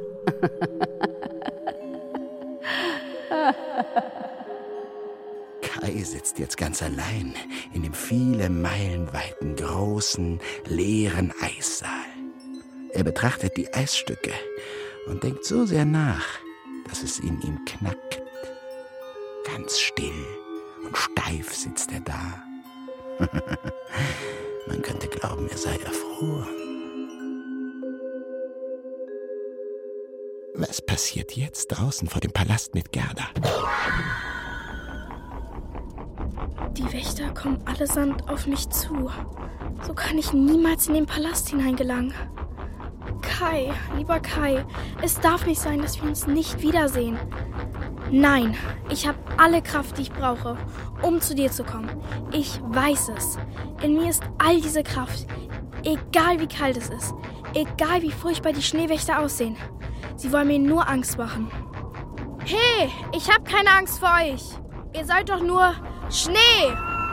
Kai sitzt jetzt ganz allein in dem viele Meilen weiten, großen, leeren Eissaal. Er betrachtet die Eisstücke und denkt so sehr nach, dass es in ihm knackt. Ganz still und steif sitzt er da. Man könnte glauben, er sei erfroren. Was passiert jetzt draußen vor dem Palast mit Gerda? Die Wächter kommen allesamt auf mich zu. So kann ich niemals in den Palast hineingelangen. Kai, lieber Kai, es darf nicht sein, dass wir uns nicht wiedersehen. Nein, ich habe alle Kraft, die ich brauche, um zu dir zu kommen. Ich weiß es. In mir ist all diese Kraft. Egal wie kalt es ist. Egal wie furchtbar die Schneewächter aussehen. Sie wollen mir nur Angst machen. Hey, ich habe keine Angst vor euch. Ihr seid doch nur Schnee.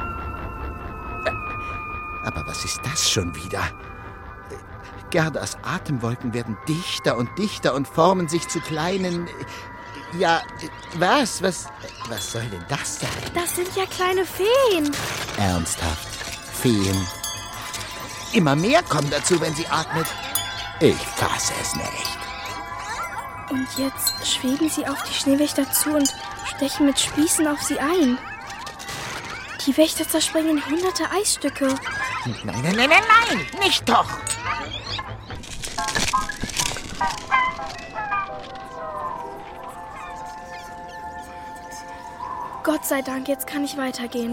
Aber was ist das schon wieder? Gerdas Atemwolken werden dichter und dichter und formen sich zu kleinen... Ja, was? Was, was soll denn das sein? Das sind ja kleine Feen. Ernsthaft? Feen? Immer mehr kommen dazu, wenn sie atmet. Ich fasse es nicht. Und jetzt schweben sie auf die Schneewächter zu und stechen mit Spießen auf sie ein. Die Wächter zersprengen hunderte Eisstücke. Nein, nein, nein, nein, nein, nicht doch! Gott sei Dank, jetzt kann ich weitergehen.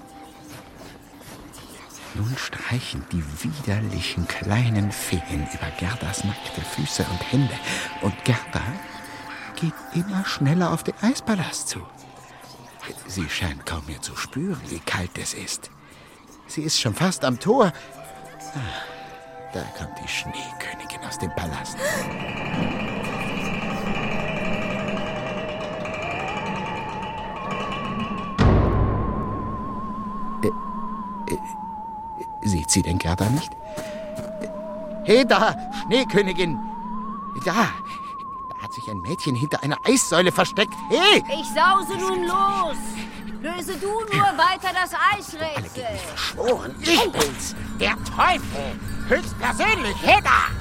Nun streichen die widerlichen kleinen Feen über Gerdas nackte Füße und Hände. Und Gerda geht immer schneller auf den Eispalast zu. Sie scheint kaum mehr zu spüren, wie kalt es ist. Sie ist schon fast am Tor. Ah, da kommt die Schneekönigin aus dem Palast. Sieht sie denn Gerda nicht? Hey, da, Schneekönigin! Da, da hat sich ein Mädchen hinter einer Eissäule versteckt. Hey! Ich sause nun los! Löse du nur weiter das Eisrätsel! Alle gegen mich verschworen. Ich bin's, der Teufel! Höchstpersönlich, hey da!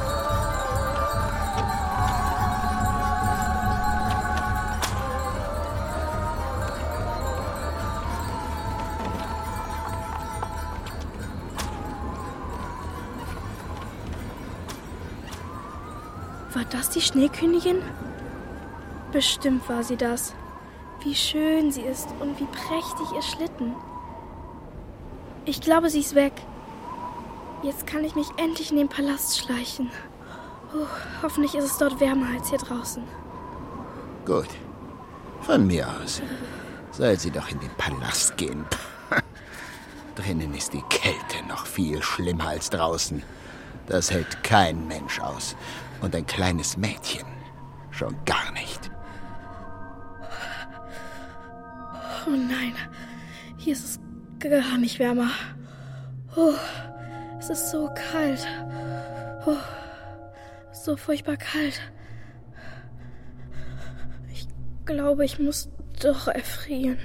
War das die Schneekönigin? Bestimmt war sie das. Wie schön sie ist und wie prächtig ihr Schlitten. Ich glaube, sie ist weg. Jetzt kann ich mich endlich in den Palast schleichen. Oh, hoffentlich ist es dort wärmer als hier draußen. Gut. Von mir aus. Soll sie doch in den Palast gehen. Drinnen ist die Kälte noch viel schlimmer als draußen. Das hält kein Mensch aus. Und ein kleines Mädchen schon gar nicht. Oh nein, hier ist es gar nicht wärmer. Oh, es ist so kalt. Oh, so furchtbar kalt. Ich glaube, ich muss doch erfrieren.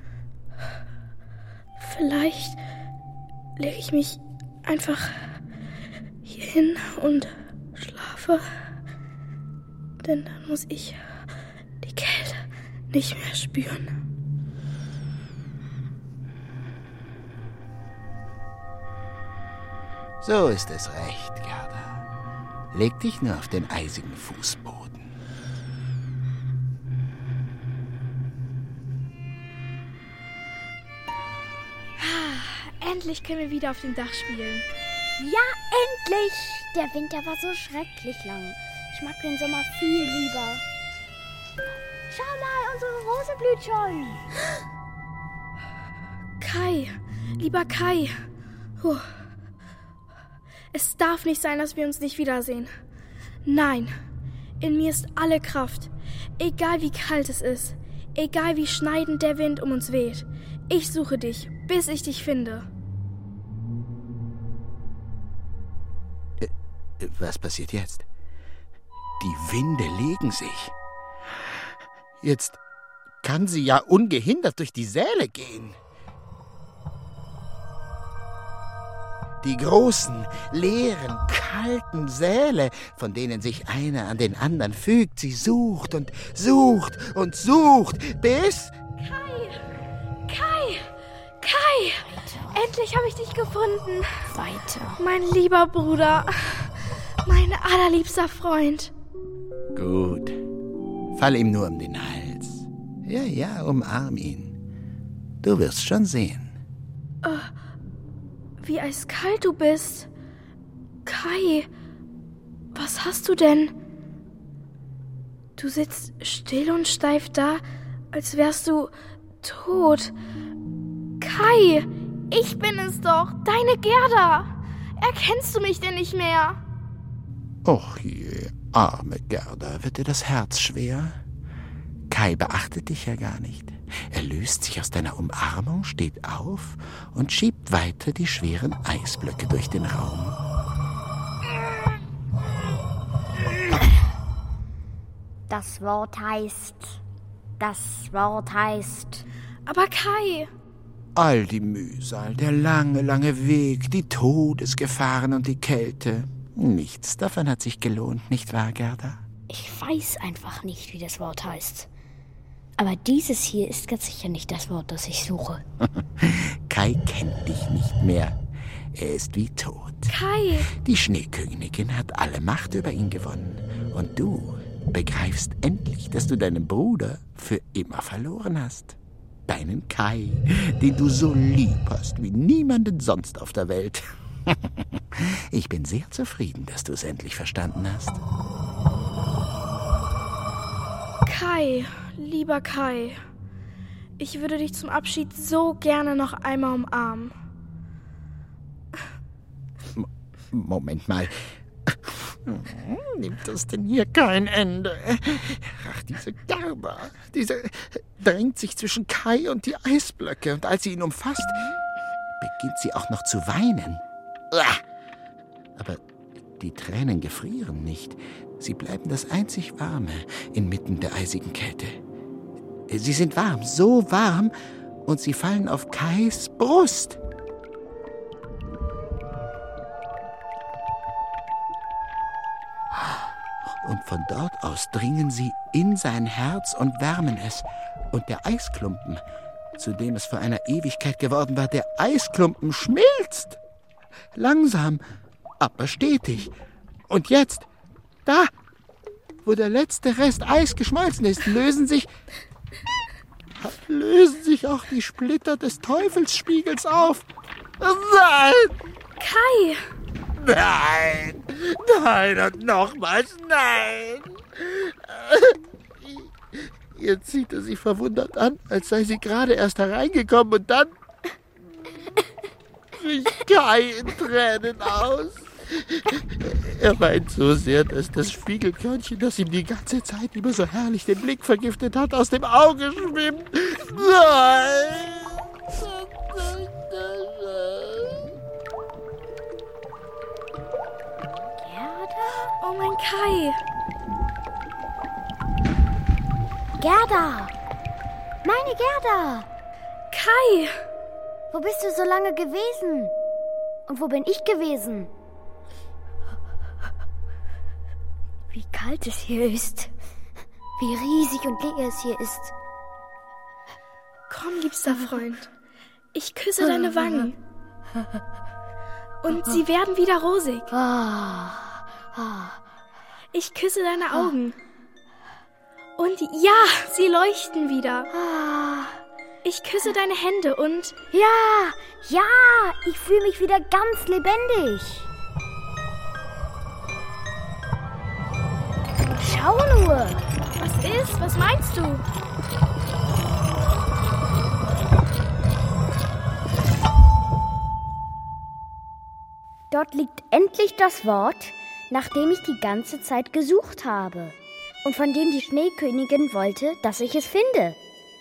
Vielleicht lege ich mich einfach hier hin und schlafe. Denn dann muss ich die Kälte nicht mehr spüren. So ist es recht, Gerda. Leg dich nur auf den eisigen Fußboden. Endlich können wir wieder auf dem Dach spielen. Ja, endlich! Der Winter war so schrecklich lang. Ich mag den Sommer viel lieber. Schau mal, unsere Rose blüht schon. Kai, lieber Kai. Puh. Es darf nicht sein, dass wir uns nicht wiedersehen. Nein, in mir ist alle Kraft. Egal wie kalt es ist, egal wie schneidend der Wind um uns weht. Ich suche dich, bis ich dich finde. Was passiert jetzt? Die Winde legen sich. Jetzt kann sie ja ungehindert durch die Säle gehen. Die großen, leeren, kalten Säle, von denen sich einer an den anderen fügt. Sie sucht und sucht und sucht, bis... Kai! Kai! Kai! Weiter. Endlich habe ich dich gefunden. Weiter. Mein lieber Bruder. Mein allerliebster Freund. Gut. Fall ihm nur um den Hals. Ja, ja, umarm ihn. Du wirst schon sehen. Uh, wie eiskalt du bist. Kai, was hast du denn? Du sitzt still und steif da, als wärst du tot. Kai, ich bin es doch, deine Gerda. Erkennst du mich denn nicht mehr? Och je, arme Gerda, wird dir das Herz schwer? Kai beachtet dich ja gar nicht. Er löst sich aus deiner Umarmung, steht auf und schiebt weiter die schweren Eisblöcke durch den Raum. Das Wort heißt... Das Wort heißt... Aber Kai... All die Mühsal, der lange, lange Weg, die Todesgefahren und die Kälte. Nichts davon hat sich gelohnt, nicht wahr, Gerda? Ich weiß einfach nicht, wie das Wort heißt. Aber dieses hier ist ganz sicher nicht das Wort, das ich suche. Kai kennt dich nicht mehr. Er ist wie tot. Kai! Die Schneekönigin hat alle Macht über ihn gewonnen. Und du begreifst endlich, dass du deinen Bruder für immer verloren hast. Deinen Kai, den du so lieb hast wie niemanden sonst auf der Welt. Ich bin sehr zufrieden, dass du es endlich verstanden hast. Kai, lieber Kai, ich würde dich zum Abschied so gerne noch einmal umarmen. M- Moment mal. Nimmt das denn hier kein Ende? Ach, diese Gerda, diese drängt sich zwischen Kai und die Eisblöcke. Und als sie ihn umfasst, beginnt sie auch noch zu weinen. Aber die Tränen gefrieren nicht. Sie bleiben das einzig Warme inmitten der eisigen Kälte. Sie sind warm, so warm, und sie fallen auf Kais Brust. Und von dort aus dringen sie in sein Herz und wärmen es. Und der Eisklumpen, zu dem es vor einer Ewigkeit geworden war, der Eisklumpen schmilzt. Langsam, aber stetig. Und jetzt, da, wo der letzte Rest Eis geschmolzen ist, lösen sich, lösen sich auch die Splitter des Teufelsspiegels auf. Nein! Kai! Nein! Nein und nochmals nein! Jetzt sieht er sie verwundert an, als sei sie gerade erst hereingekommen, und dann bricht Kai in Tränen aus. Er weint so sehr, dass das Spiegelkörnchen, das ihm die ganze Zeit über so herrlich den Blick vergiftet hat, aus dem Auge schwimmt. Nein! Gerda! Meine Gerda! Kai! Wo bist du so lange gewesen? Und wo bin ich gewesen? Wie kalt es hier ist. Wie riesig und leer es hier ist. Komm, liebster Freund. Ich küsse deine Wangen. Und sie werden wieder rosig. Ich küsse deine Augen. Und ja, sie leuchten wieder. Ich küsse deine Hände und... Ja, ja, ich fühle mich wieder ganz lebendig. Schau nur. Was ist? Was meinst du? Dort liegt endlich das Wort, nach dem ich die ganze Zeit gesucht habe und von dem die Schneekönigin wollte, dass ich es finde.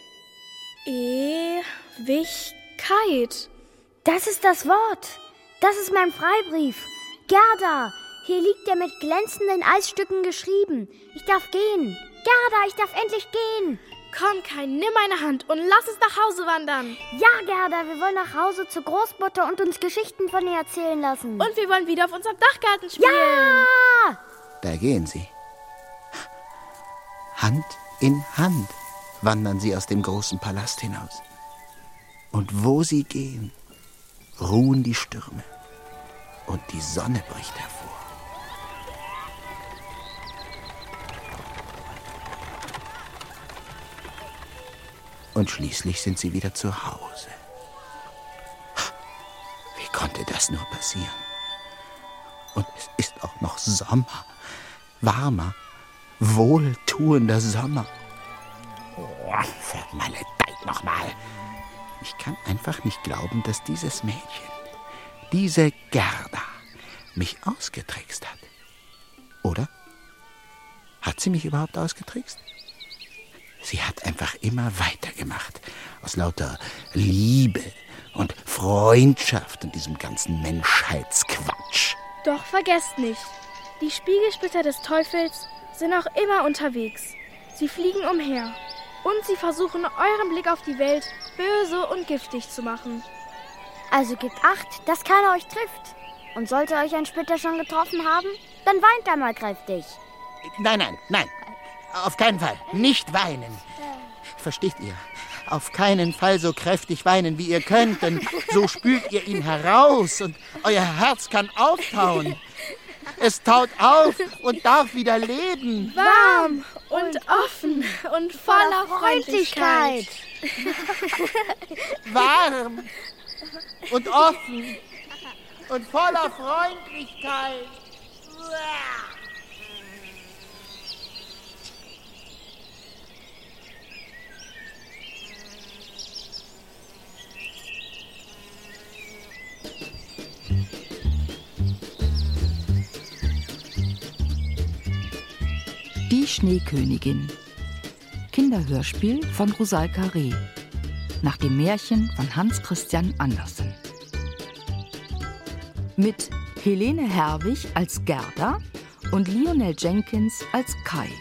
Ewigkeit. Das ist das Wort. Das ist mein Freibrief. Gerda, hier liegt er mit glänzenden Eisstücken geschrieben. Ich darf gehen. Gerda, ich darf endlich gehen. Komm, Kai, nimm meine Hand und lass uns nach Hause wandern. Ja, Gerda, wir wollen nach Hause zur Großmutter und uns Geschichten von ihr erzählen lassen. Und wir wollen wieder auf unserem Dachgarten spielen. Ja! Da gehen sie. Hand in Hand wandern sie aus dem großen Palast hinaus. Und wo sie gehen, ruhen die Stürme und die Sonne bricht hervor. Und schließlich sind sie wieder zu Hause. Wie konnte das nur passieren? Und es ist auch noch Sommer. Warmer, wohltuender Sommer. Oh, vermaledeit nochmal. Ich kann einfach nicht glauben, dass dieses Mädchen, diese Gerda, mich ausgetrickst hat. Oder? Hat sie mich überhaupt ausgetrickst? Sie hat einfach immer weitergemacht. Aus lauter Liebe und Freundschaft und diesem ganzen Menschheitsquatsch. Doch vergesst nicht, die Spiegelsplitter des Teufels sind auch immer unterwegs. Sie fliegen umher und sie versuchen, euren Blick auf die Welt böse und giftig zu machen. Also gebt Acht, dass keiner euch trifft. Und sollte euch ein Splitter schon getroffen haben, dann weint er mal kräftig. Nein, nein, nein. Auf keinen Fall. Nicht weinen. Versteht ihr? Auf keinen Fall so kräftig weinen, wie ihr könnt, denn so spült ihr ihn heraus und euer Herz kann auftauen. Es taut auf und darf wieder leben. Warm und offen und voller Freundlichkeit. Warm und offen und voller Freundlichkeit. Die Schneekönigin. Kinderhörspiel von Rosalka Reh. Nach dem Märchen von Hans Christian Andersen. Mit Helene Herwig als Gerda und Lionel Jenkins als Kai.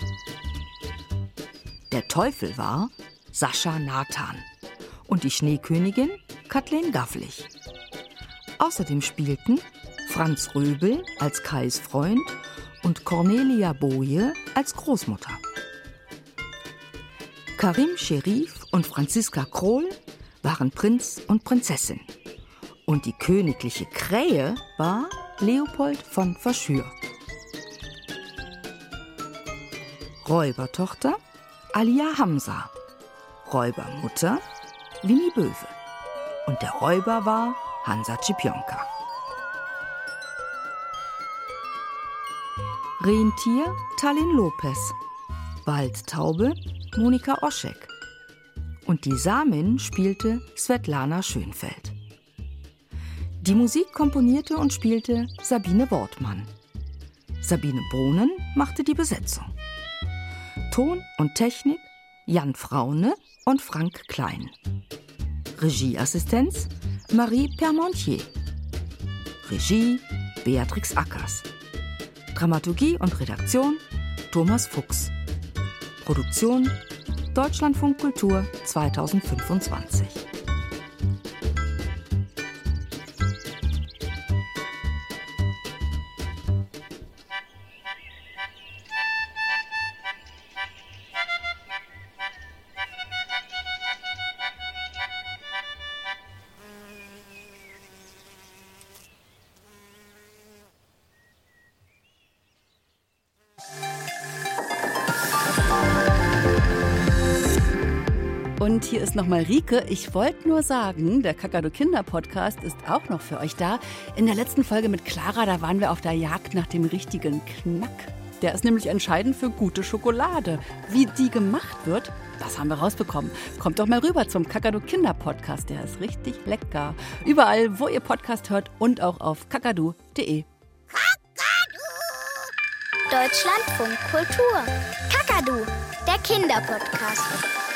Der Teufel war Sascha Nathan und die Schneekönigin Kathleen Gafflich. Außerdem spielten Franz Röbel als Kais Freund und Cornelia Boje als Großmutter. Karim Scherif und Franziska Krohl waren Prinz und Prinzessin. Und die königliche Krähe war Leopold von Verschür. Räubertochter Alia Hamza. Räubermutter Winnie Böwe. Und der Räuber war Hansa Cipionka. Rentier Tallinn Lopez, Waldtaube Monika Oschek und die Samin spielte Svetlana Schönfeld. Die Musik komponierte und spielte Sabine Wortmann. Sabine Bohnen machte die Besetzung. Ton und Technik Jan Fraune und Frank Klein. Regieassistenz Marie Permontier. Regie Beatrix Ackers. Dramaturgie und Redaktion Thomas Fuchs. Produktion Deutschlandfunk Kultur zweitausendfünfundzwanzig. Und hier ist nochmal Rike. Ich wollte nur sagen, der Kakadu-Kinder-Podcast ist auch noch für euch da. In der letzten Folge mit Clara, da waren wir auf der Jagd nach dem richtigen Knack. Der ist nämlich entscheidend für gute Schokolade. Wie die gemacht wird, das haben wir rausbekommen. Kommt doch mal rüber zum Kakadu-Kinder-Podcast. Der ist richtig lecker. Überall, wo ihr Podcast hört und auch auf kakadu punkt de. Deutschlandfunk Kultur. Kakadu, der Kinderpodcast.